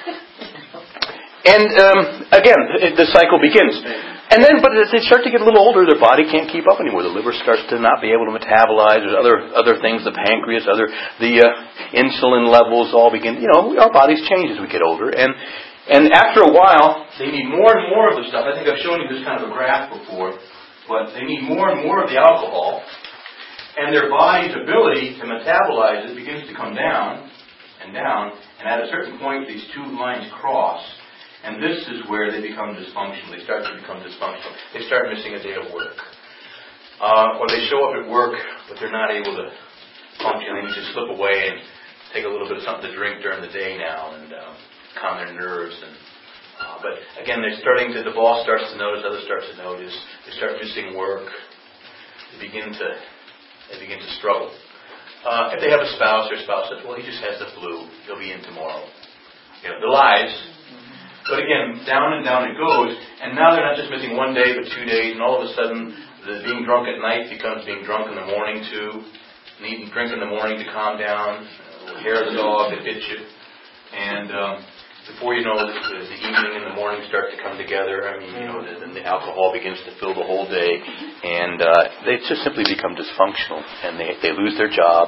And um, again, the cycle begins. And then, but as they start to get a little older, their body can't keep up anymore. The liver starts to not be able to metabolize. There's other other things, the pancreas, other the uh, insulin levels all begin. You know, our bodies change as we get older. And and after a while, they need more and more of the stuff. I think I've shown you this kind of a graph before. But they need more and more of the alcohol. And their body's ability to metabolize it begins to come down and down. And at a certain point, these two lines cross. And this is where they become dysfunctional. They start to become dysfunctional. They start missing a day of work. Uh, or they show up at work, but they're not able to function. They need to slip away and take a little bit of something to drink during the day now and um, calm their nerves. And uh, but again, they're starting to. The boss starts to notice. Others start to notice. They start missing work. They begin to. They begin to struggle. Uh, if they have a spouse, their spouse says, "Well, he just has the flu. He'll be in tomorrow." You know, their lives. But again, down and down it goes. And now they're not just missing one day, but two days. And all of a sudden, the being drunk at night becomes being drunk in the morning too. Needing drink in the morning to calm down. Uh, hair of the dog that bit you. And um, before you know it, the, the evening and the morning start to come together. I mean, you know, then the, the alcohol begins to fill the whole day. And uh, they just simply become dysfunctional. And they, they lose their job.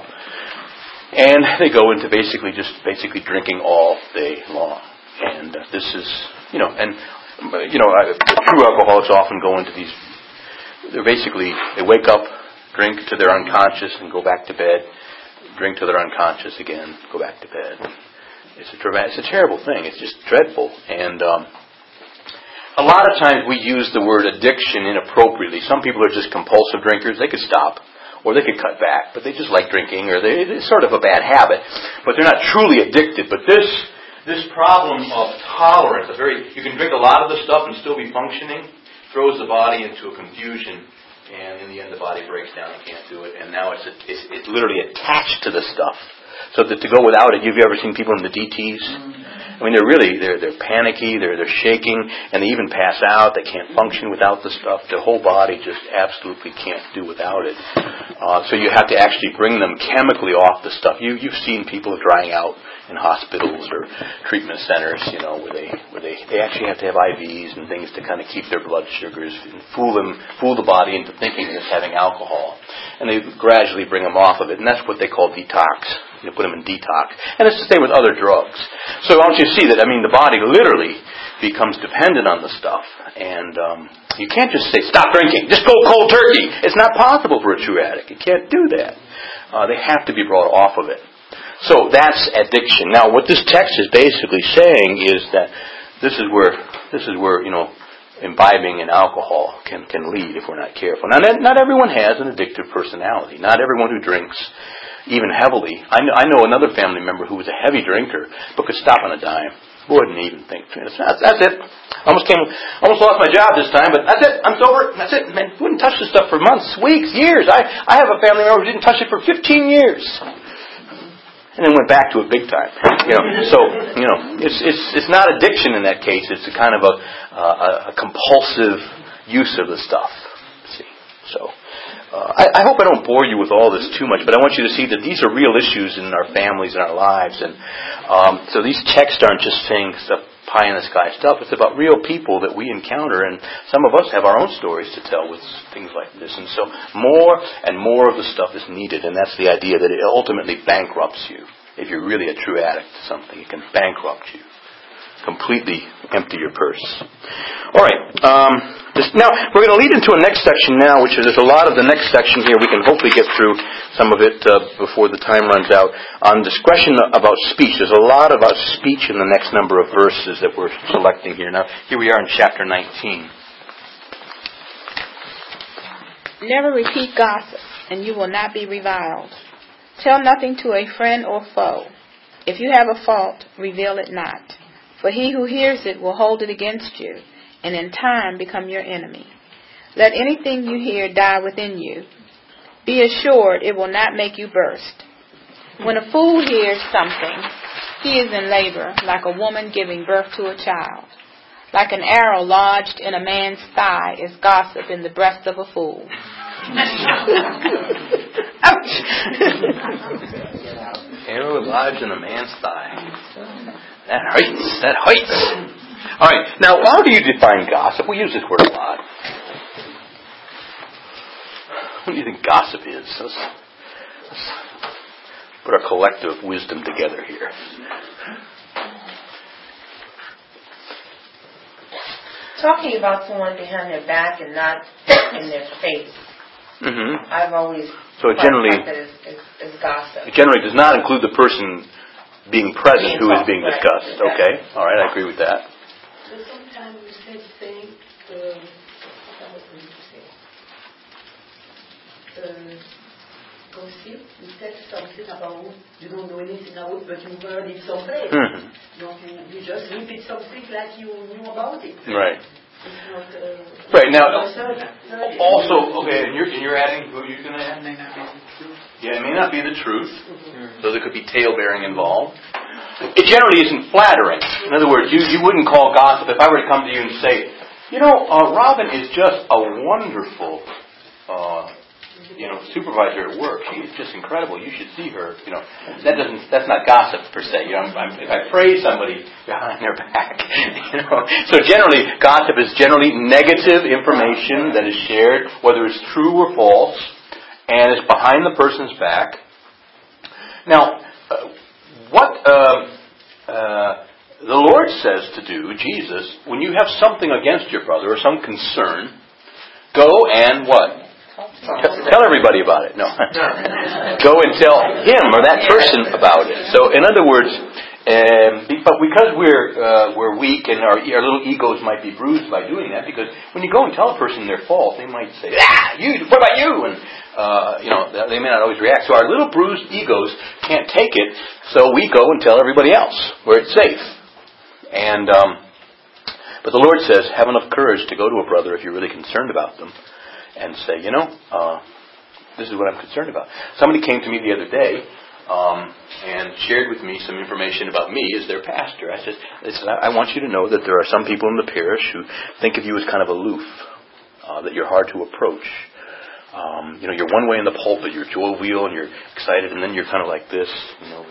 And they go into basically just basically drinking all day long. And uh, this is, you know, and, you know, uh, the true alcoholics often go into these, they're basically, they wake up, drink to their unconscious and go back to bed, drink to their unconscious again, go back to bed. It's a, it's a terrible thing. It's just dreadful. And um, a lot of times we use the word addiction inappropriately. Some people are just compulsive drinkers. They could stop. Or they could cut back. But they just like drinking. Or they, it's sort of a bad habit. But they're not truly addicted. But this this problem of tolerance, a very you can drink a lot of the stuff and still be functioning, throws the body into a confusion. And in the end, the body breaks down and can't do it. And now it's it's, it's literally attached to the stuff. So that to go without it, have you ever seen people in the D Ts? I mean, they're really, they're they're panicky, they're they're shaking, and they even pass out. They can't function without the stuff. Their whole body just absolutely can't do without it. Uh, so you have to actually bring them chemically off the stuff. You you've seen people drying out in hospitals or treatment centers, you know, where they where they, they actually have to have I Vs and things to kind of keep their blood sugars and fool them, fool the body into thinking it's having alcohol, and they gradually bring them off of it, and that's what they call detox. You put them in detox. And it's the same with other drugs. So I want you to see that, I mean, the body literally becomes dependent on the stuff. And um, you can't just say, stop drinking, just go cold turkey. It's not possible for a true addict. You can't do that. Uh, they have to be brought off of it. So that's addiction. Now, what this text is basically saying is that this is where, this is where, you know, imbibing in alcohol can, can lead if we're not careful. Now, not everyone has an addictive personality. Not everyone who drinks even heavily. I know, I know another family member who was a heavy drinker, but could stop on a dime. Wouldn't even think. That's, that's it. Almost came, almost lost my job this time, but that's it. I'm sober. That's it. Man, wouldn't touch this stuff for months, weeks, years. I, I have a family member who didn't touch it for fifteen years, and then went back to it big time. You know, so you know, it's it's it's not addiction in that case. It's a kind of a uh, a compulsive use of the stuff. See, so. Uh, I, I hope I don't bore you with all this too much, but I want you to see that these are real issues in our families and our lives. And um, so these texts aren't just saying stuff, pie in the sky stuff. It's about real people that we encounter, and some of us have our own stories to tell with things like this. And so more and more of the stuff is needed, and that's the idea that it ultimately bankrupts you. If you're really a true addict to something, it can bankrupt you. Completely empty your purse. All right. Um, this, now, we're going to lead into a next section now, which is there's a lot of the next section here. We can hopefully get through some of it uh, before the time runs out. On discretion about speech. There's a lot about speech in the next number of verses that we're selecting here. Now, here we are in chapter nineteen.
Never repeat gossip, and you will not be reviled. Tell nothing to a friend or foe. If you have a fault, reveal it not. For he who hears it will hold it against you, and in time become your enemy. Let anything you hear die within you. Be assured it will not make you burst. When a fool hears something, he is in labor, like a woman giving birth to a child. Like an arrow lodged in a man's thigh is gossip in the breast of a fool.
Ouch! Arrow lodged in a man's thigh. That hurts. That hurts. All right. Now, how do you define gossip? We use this word a lot. What do you think gossip is? Let's, let's put our collective wisdom together here.
Talking about someone behind their back and not in their face.
Mm-hmm.
I've always
so it generally
that as, as, as gossip.
It generally does not include the person being present who is being
right.
discussed. Okay. All right. I agree with that.
But sometimes we say things. Um, that was what you said. uh, gossip, you text something about, you don't know anything about, but you heard it someplace.
Mm-hmm.
Don't you, you just repeat something like you knew about it.
Right.
It's not, uh,
Right, now,
heard, heard it.
also, okay, and you're, and you're adding, who are you going to add? Yeah, it may not be the truth, so there could be tale-bearing involved. It generally isn't flattering. In other words, you, you wouldn't call gossip if I were to come to you and say, you know, uh, Robin is just a wonderful, uh, you know, supervisor at work. She is just incredible. You should see her. You know, that doesn't. That's not gossip per se. You know, I'm, I'm, if I praise somebody behind their back, you know. So generally, gossip is generally negative information that is shared, whether it's true or false, and it's behind the person's back. Now, uh, what uh, uh, the Lord says to do, Jesus, when you have something against your brother or some concern, go and what? Tell everybody about it. No. Go and tell him or that person about it. So, in other words, um, but because we're uh, we're weak and our, our little egos might be bruised by doing that, because when you go and tell a person their fault, they might say, "Ah, you! What about you?" And uh, you know, they may not always react. So our little bruised egos can't take it. So we go and tell everybody else where it's safe. And um, but the Lord says, have enough courage to go to a brother if you're really concerned about them. And say, you know, uh, this is what I'm concerned about. Somebody came to me the other day um, and shared with me some information about me as their pastor. I said, I, said I want you to know that there are some people in the parish who think of you as kind of aloof, uh, that you're hard to approach. Um, you know, you're one way in the pulpit, you're jovial and you're excited, and then you're kind of like this. You know,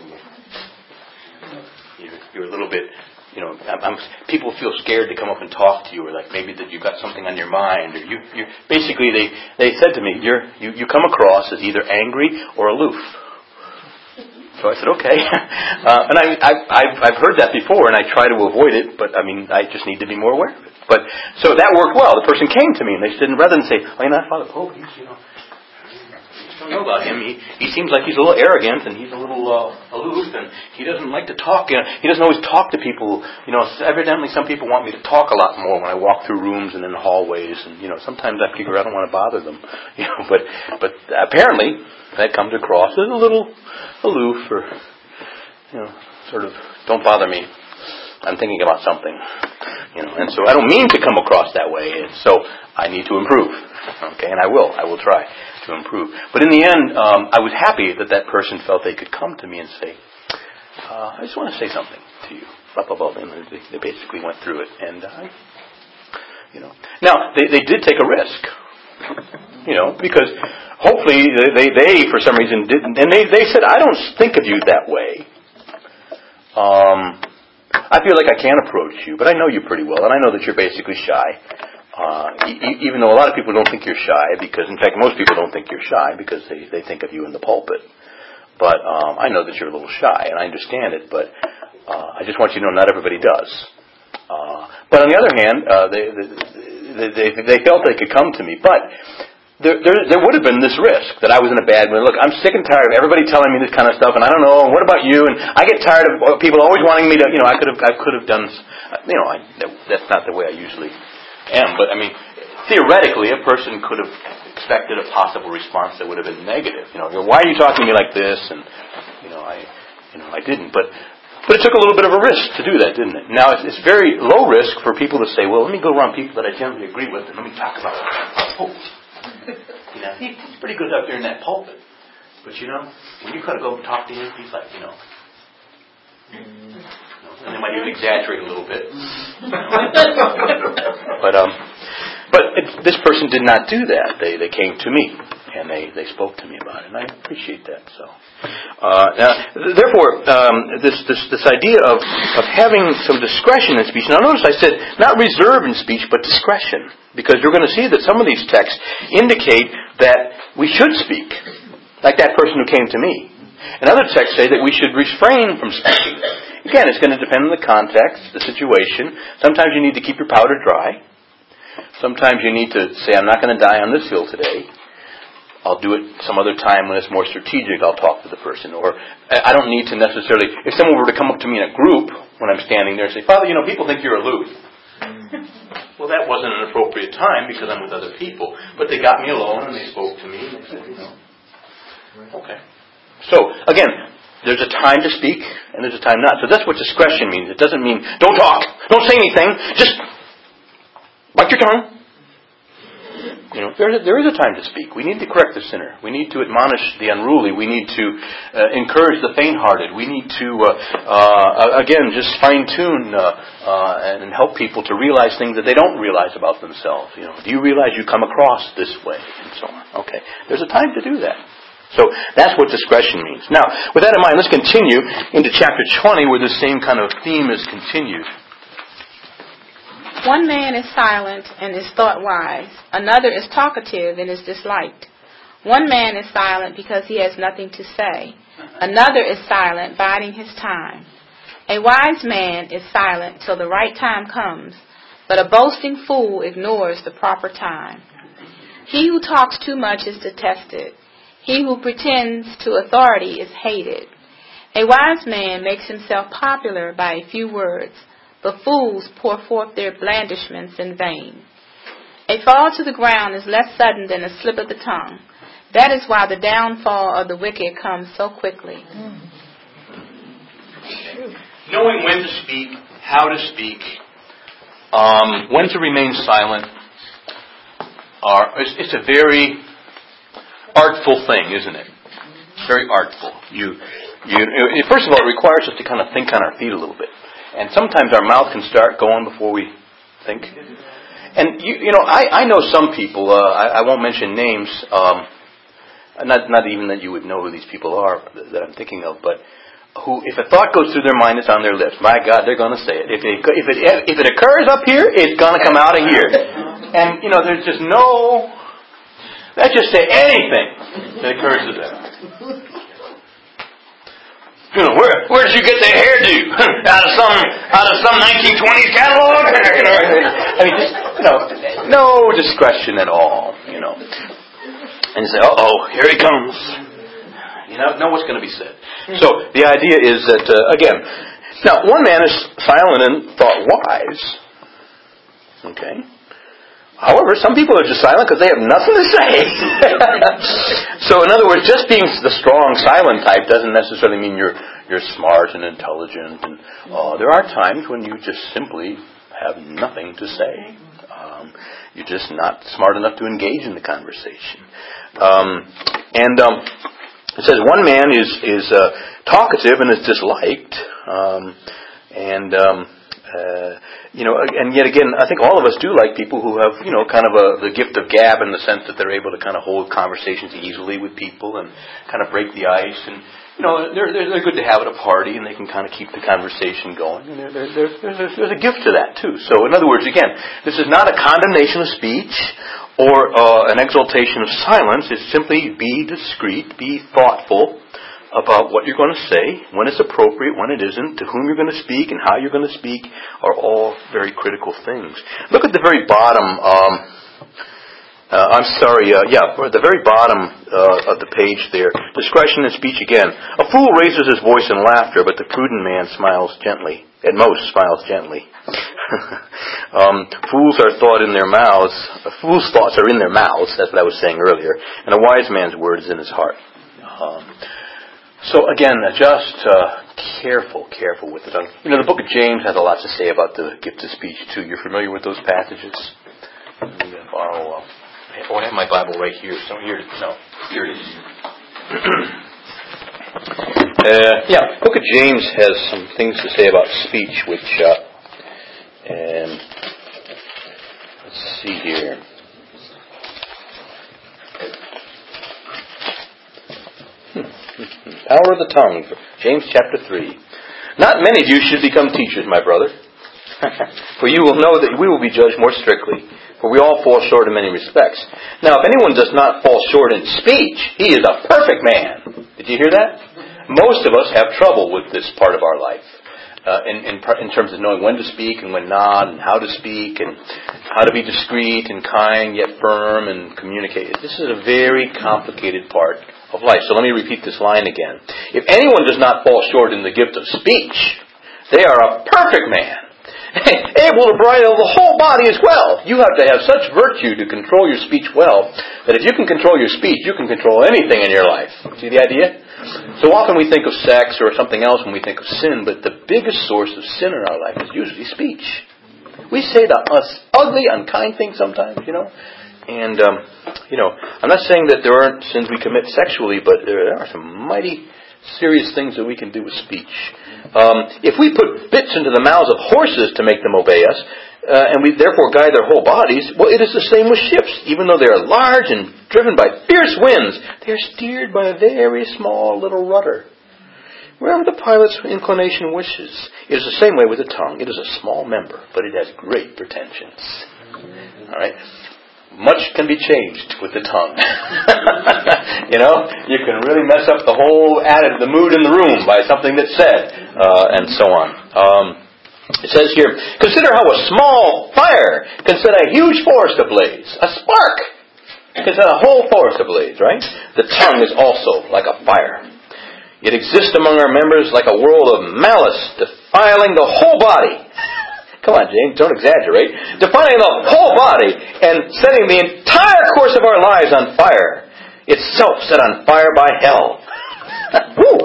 you're, you're a little bit. You know, I'm, I'm, people feel scared to come up and talk to you, or like maybe that you've got something on your mind, or you. you basically, they, they said to me, "You're you, you come across as either angry or aloof." So I said, "Okay," uh, and I, I've, I've I've heard that before, and I try to avoid it, but I mean, I just need to be more aware of it. But so that worked well. The person came to me, and they said, rather than say, "Oh, you're not Father Pope, he's you know." I don't know about him. He he seems like he's a little arrogant and he's a little uh, aloof and he doesn't like to talk. You know, he doesn't always talk to people. You know, evidently some people want me to talk a lot more when I walk through rooms and in the hallways. And you know, sometimes I figure I don't want to bother them. You know, but but apparently that comes across as a little aloof or you know, sort of don't bother me. I'm thinking about something. You know, and so I don't mean to come across that way. And so I need to improve. Okay, and I will. I will try to improve. But in the end, um, I was happy that that person felt they could come to me and say, uh, I just want to say something to you. Blah, blah, blah. And they, they basically went through it. And, uh, you know. Now, they, they did take a risk. You know, because hopefully they, they, for some reason, didn't. And they, they said, I don't think of you that way. Um, I feel like I can approach you, but I know you pretty well. And I know that you're basically shy. Uh, e- even though a lot of people don't think you're shy, because in fact most people don't think you're shy because they, they think of you in the pulpit. But um, I know that you're a little shy, and I understand it. But uh, I just want you to know not everybody does. Uh, but on the other hand, uh, they, they they they felt they could come to me. But there, there there would have been this risk that I was in a bad mood. Look, I'm sick and tired of everybody telling me this kind of stuff, and I don't know. What about you? And I get tired of people always wanting me to. You know, I could have I could have done. You know, I, that's not the way I usually am, but I mean, theoretically, a person could have expected a possible response that would have been negative. You know, why are you talking to me like this? And you know, I, you know, I didn't. But but it took a little bit of a risk to do that, didn't it? Now it's, it's very low risk for people to say, well, let me go around people that I generally agree with, and let me talk about Pope. You know, he's pretty good up there in that pulpit. But you know, when you kind of go and talk to him, he's like, you know. And they might even exaggerate a little bit. but um, but it, this person did not do that. They they came to me and they, they spoke to me about it, and I appreciate that. So, uh, now, therefore, um, this this this idea of of having some discretion in speech. Now, notice I said not reserve in speech, but discretion, because you're going to see that some of these texts indicate that we should speak, like that person who came to me. And other texts say that we should refrain from speaking. Again, it's going to depend on the context, the situation. Sometimes you need to keep your powder dry. Sometimes you need to say, I'm not going to die on this hill today. I'll do it some other time when it's more strategic. I'll talk to the person. Or I don't need to necessarily, if someone were to come up to me in a group when I'm standing there and say, Father, you know, people think you're aloof. Well, that wasn't an appropriate time because I'm with other people. But they got me alone and they spoke to me. And they said, you know, again, there's a time to speak and there's a time not. So that's what discretion means. It doesn't mean don't talk, don't say anything, just bite your tongue. You know, there, there is a time to speak. We need to correct the sinner. We need to admonish the unruly. We need to uh, encourage the faint-hearted. We need to, uh, uh, again, just fine-tune uh, uh, and help people to realize things that they don't realize about themselves. You know, do you realize you come across this way, and so on? Okay, there's a time to do that. So that's what discretion means. Now, with that in mind, let's continue into chapter twenty, where the same kind of theme is continued.
One man is silent and is thought wise. Another is talkative and is disliked. One man is silent because he has nothing to say. Another is silent, biding his time. A wise man is silent till the right time comes, but a boasting fool ignores the proper time. He who talks too much is detested. He who pretends to authority is hated. A wise man makes himself popular by a few words, but fools pour forth their blandishments in vain. A fall to the ground is less sudden than a slip of the tongue. That is why the downfall of the wicked comes so quickly.
Knowing when to speak, how to speak, um, when to remain silent, are it's, it's a very artful thing, isn't it? Very artful. You, you, it, first of all, it requires us to kind of think on our feet a little bit. And sometimes our mouth can start going before we think. And, you, you know, I, I know some people, uh, I, I won't mention names, um, not not even that you would know who these people are that I'm thinking of, but who, if a thought goes through their mind, it's on their lips. My God, they're going to say it. If it, if it, if it occurs up here, it's going to come out of here. And, you know, there's just no, let's just say anything that occurs to them. You know, where where did you get that hairdo? out of some out of some nineteen twenties catalog? I mean, just, you know, no discretion at all. You know, and you say, "Uh oh, here he comes." You know, know what's going to be said. So the idea is that uh, again, now one man is silent and thought wise. Okay. However, some people are just silent because they have nothing to say. So, in other words, just being the strong, silent type doesn't necessarily mean you're you're smart and intelligent. And uh, there are times when you just simply have nothing to say. Um, you're just not smart enough to engage in the conversation. Um, and um, it says one man is is uh, talkative and is disliked, um, and. Um, Uh, you know, and yet again, I think all of us do like people who have, you know, kind of a, the gift of gab in the sense that they're able to kind of hold conversations easily with people and kind of break the ice. And, you know, they're, they're, they're good to have at a party and they can kind of keep the conversation going. And there, there, there, there's, a, there's a gift to that, too. So, in other words, again, this is not a condemnation of speech or uh, an exaltation of silence. It's simply be discreet, be thoughtful about what you're going to say, when it's appropriate, when it isn't, to whom you're going to speak, and how you're going to speak are all very critical things. Look at the very bottom. Um, uh, I'm sorry. Uh, yeah, at the very bottom uh, of the page there. Discretion in speech again. A fool raises his voice in laughter, but the prudent man smiles gently. At most, smiles gently. um, fools are thought in their mouths. A fool's thoughts are in their mouths. That's what I was saying earlier. And a wise man's word is in his heart. Um, So again, just uh, careful, careful with it. You know, the book of James has a lot to say about the gift of speech too. You're familiar with those passages? I'm going to borrow. Uh, oh, I have my Bible right here. So here, no, here it is. uh, yeah, the book of James has some things to say about speech, which, uh, and let's see here. Power of the tongue, James chapter three. Not many of you should become teachers, my brother, for you will know that we will be judged more strictly, for we all fall short in many respects. Now, if anyone does not fall short in speech, he is a perfect man. Did you hear that? Most of us have trouble with this part of our life. Uh, in, in, in terms of knowing when to speak and when not, and how to speak, and how to be discreet and kind yet firm and communicate. This is a very complicated part of life. So let me repeat this line again. If anyone does not fall short in the gift of speech, they are a perfect man, able to bridle the whole body as well. You have to have such virtue to control your speech well, that if you can control your speech, you can control anything in your life. See the idea? So often we think of sex or something else when we think of sin, but the biggest source of sin in our life is usually speech. We say the us ugly, unkind things sometimes, you know. And, um, you know, I'm not saying that there aren't sins we commit sexually, but there are some mighty serious things that we can do with speech. Um, if we put bits into the mouths of horses to make them obey us, uh, and we therefore guide their whole bodies, well, it is the same with ships. Even though they are large and driven by fierce winds, they are steered by a very small little rudder. Wherever the pilot's inclination wishes. It is the same way with the tongue. It is a small member, but it has great pretensions. All right? Much can be changed with the tongue. You know, you can really mess up the whole attitude, the mood in the room by something that's said, uh, and so on. Um, it says here, consider how a small fire can set a huge forest ablaze. A spark can set a whole forest ablaze, right? The tongue is also like a fire. It exists among our members like a world of malice, defiling the whole body. Come on, James, don't exaggerate. Defining the whole body and setting the entire course of our lives on fire. Itself set on fire by hell. Woo!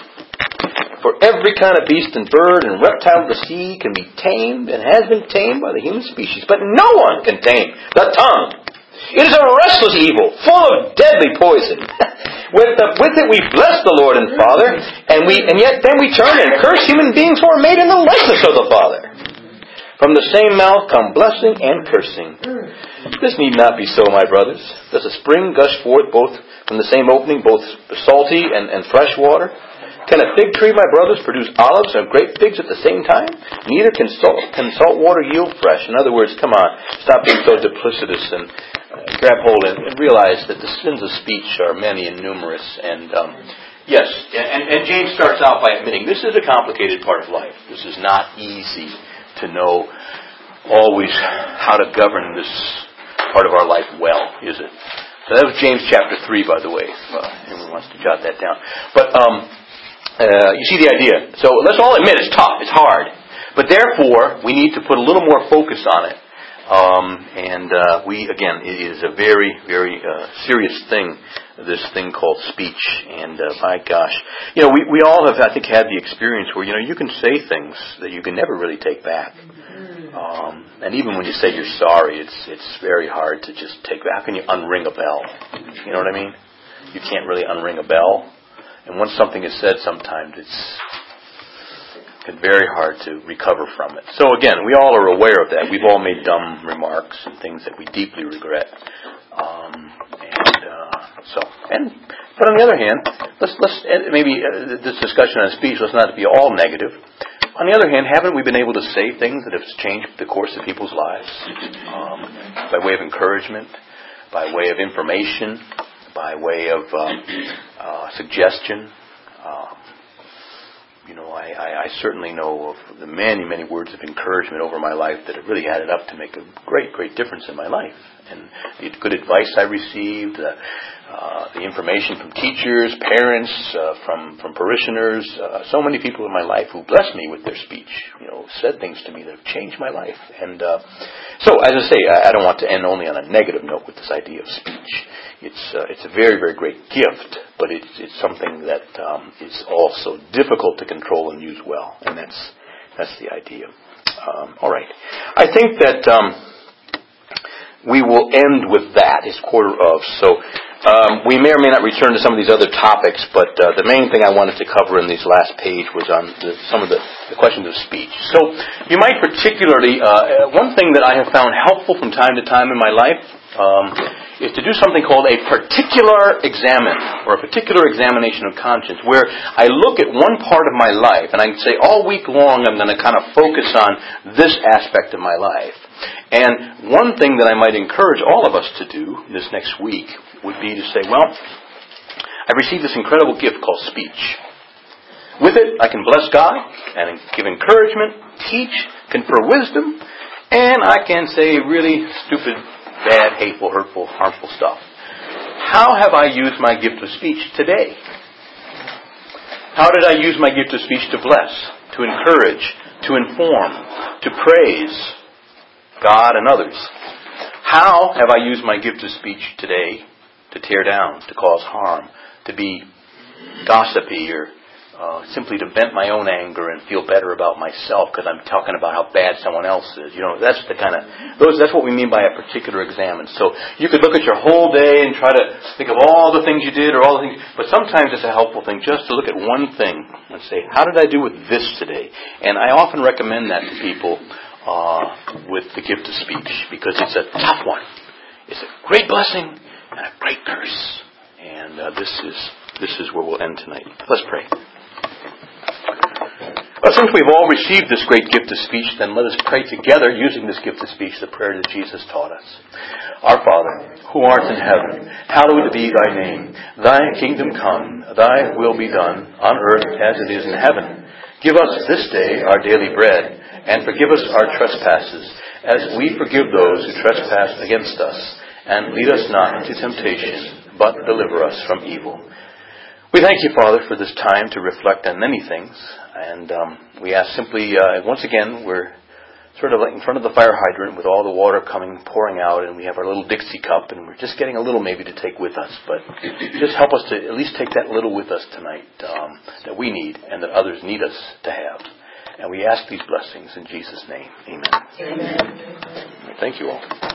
For every kind of beast and bird and reptile of the sea can be tamed and has been tamed by the human species. But no one can tame the tongue. It is a restless evil, full of deadly poison. with, the, with it we bless the Lord and Father, and we and yet then we turn and curse human beings who are made in the likeness of the Father. From the same mouth come blessing and cursing. This need not be so, my brothers. Does a spring gush forth both from the same opening, both salty and, and fresh water? Can a fig tree, my brothers, produce olives and grape figs at the same time? Neither can salt, can salt water yield fresh. In other words, come on, stop being so duplicitous and uh, grab hold and, and realize that the sins of speech are many and numerous. And um, yes, and, and James starts out by admitting this is a complicated part of life. This is not easy to know always how to govern this part of our life well, is it? So that was James chapter three, by the way, if uh, anyone wants to jot that down. But um, uh, you see the idea. So let's all admit it's tough, it's hard. But therefore, we need to put a little more focus on it. Um, and uh, we, again, it is a very, very uh, serious thing, this thing called speech. And uh, my gosh, you know, we, we all have, I think, had the experience where, you know, you can say things that you can never really take back. Um, and even when you say you're sorry, it's it's very hard to just take back. How can you unring a bell? You know what I mean? You can't really unring a bell. And once something is said, sometimes it's It's very hard to recover from it. So again, we all are aware of that. We've all made dumb remarks and things that we deeply regret. Um, and uh, so, and but on the other hand, let's let's maybe uh, this discussion on speech, let's not be all negative. On the other hand, haven't we been able to say things that have changed the course of people's lives um, by way of encouragement, by way of information, by way of um, uh, suggestion? Um, You know, I, I, I certainly know of the many, many words of encouragement over my life that have really added up to make a great, great difference in my life. And the good advice I received, uh, uh, the information from teachers, parents, uh, from, from parishioners, uh, so many people in my life who blessed me with their speech, you know, said things to me that have changed my life. And uh, so, as I say, I, I don't want to end only on a negative note with this idea of speech. It's uh, it's a very, very great gift, but it's it's something that um, is also difficult to control and use well, and that's that's the idea. Um, all right, I think that um, we will end with that. It's quarter of, so um, we may or may not return to some of these other topics, but uh, the main thing I wanted to cover in this last page was on the, some of the, the questions of speech. So you might particularly uh, one thing that I have found helpful from time to time in my life. Um, is to do something called a particular examine, or a particular examination of conscience, where I look at one part of my life, and I can say all week long I'm going to kind of focus on this aspect of my life. And one thing that I might encourage all of us to do this next week would be to say, well, I've received this incredible gift called speech. With it, I can bless God, and give encouragement, teach, confer wisdom, and I can say really stupid, bad, hateful, hurtful, harmful stuff. How have I used my gift of speech today? How did I use my gift of speech to bless, to encourage, to inform, to praise God and others. How have I used my gift of speech today to tear down, to cause harm, to be gossipy, or uh, simply to vent my own anger and feel better about myself because I'm talking about how bad someone else is? You know, that's the kind of those. That's what we mean by a particular examine. So you could look at your whole day and try to think of all the things you did or all the things. But sometimes it's a helpful thing just to look at one thing and say, how did I do with this today? And I often recommend that to people uh, with the gift of speech because it's a tough one. It's a great blessing and a great curse. And uh, this is this is where we'll end tonight. Let's pray. Well, since we've all received this great gift of speech, then let us pray together using this gift of speech, the prayer that Jesus taught us. Our Father, who art in heaven, hallowed be thy name. Thy kingdom come, thy will be done, on earth as it is in heaven. Give us this day our daily bread, and forgive us our trespasses, as we forgive those who trespass against us. And lead us not into temptation, but deliver us from evil. We thank you, Father, for this time to reflect on many things. And um, we ask simply, uh, once again, we're sort of like in front of the fire hydrant with all the water coming, pouring out, and we have our little Dixie cup, and we're just getting a little maybe to take with us. But just help us to at least take that little with us tonight um, that we need and that others need us to have. And we ask these blessings in Jesus' name. Amen.
Amen.
Thank you all.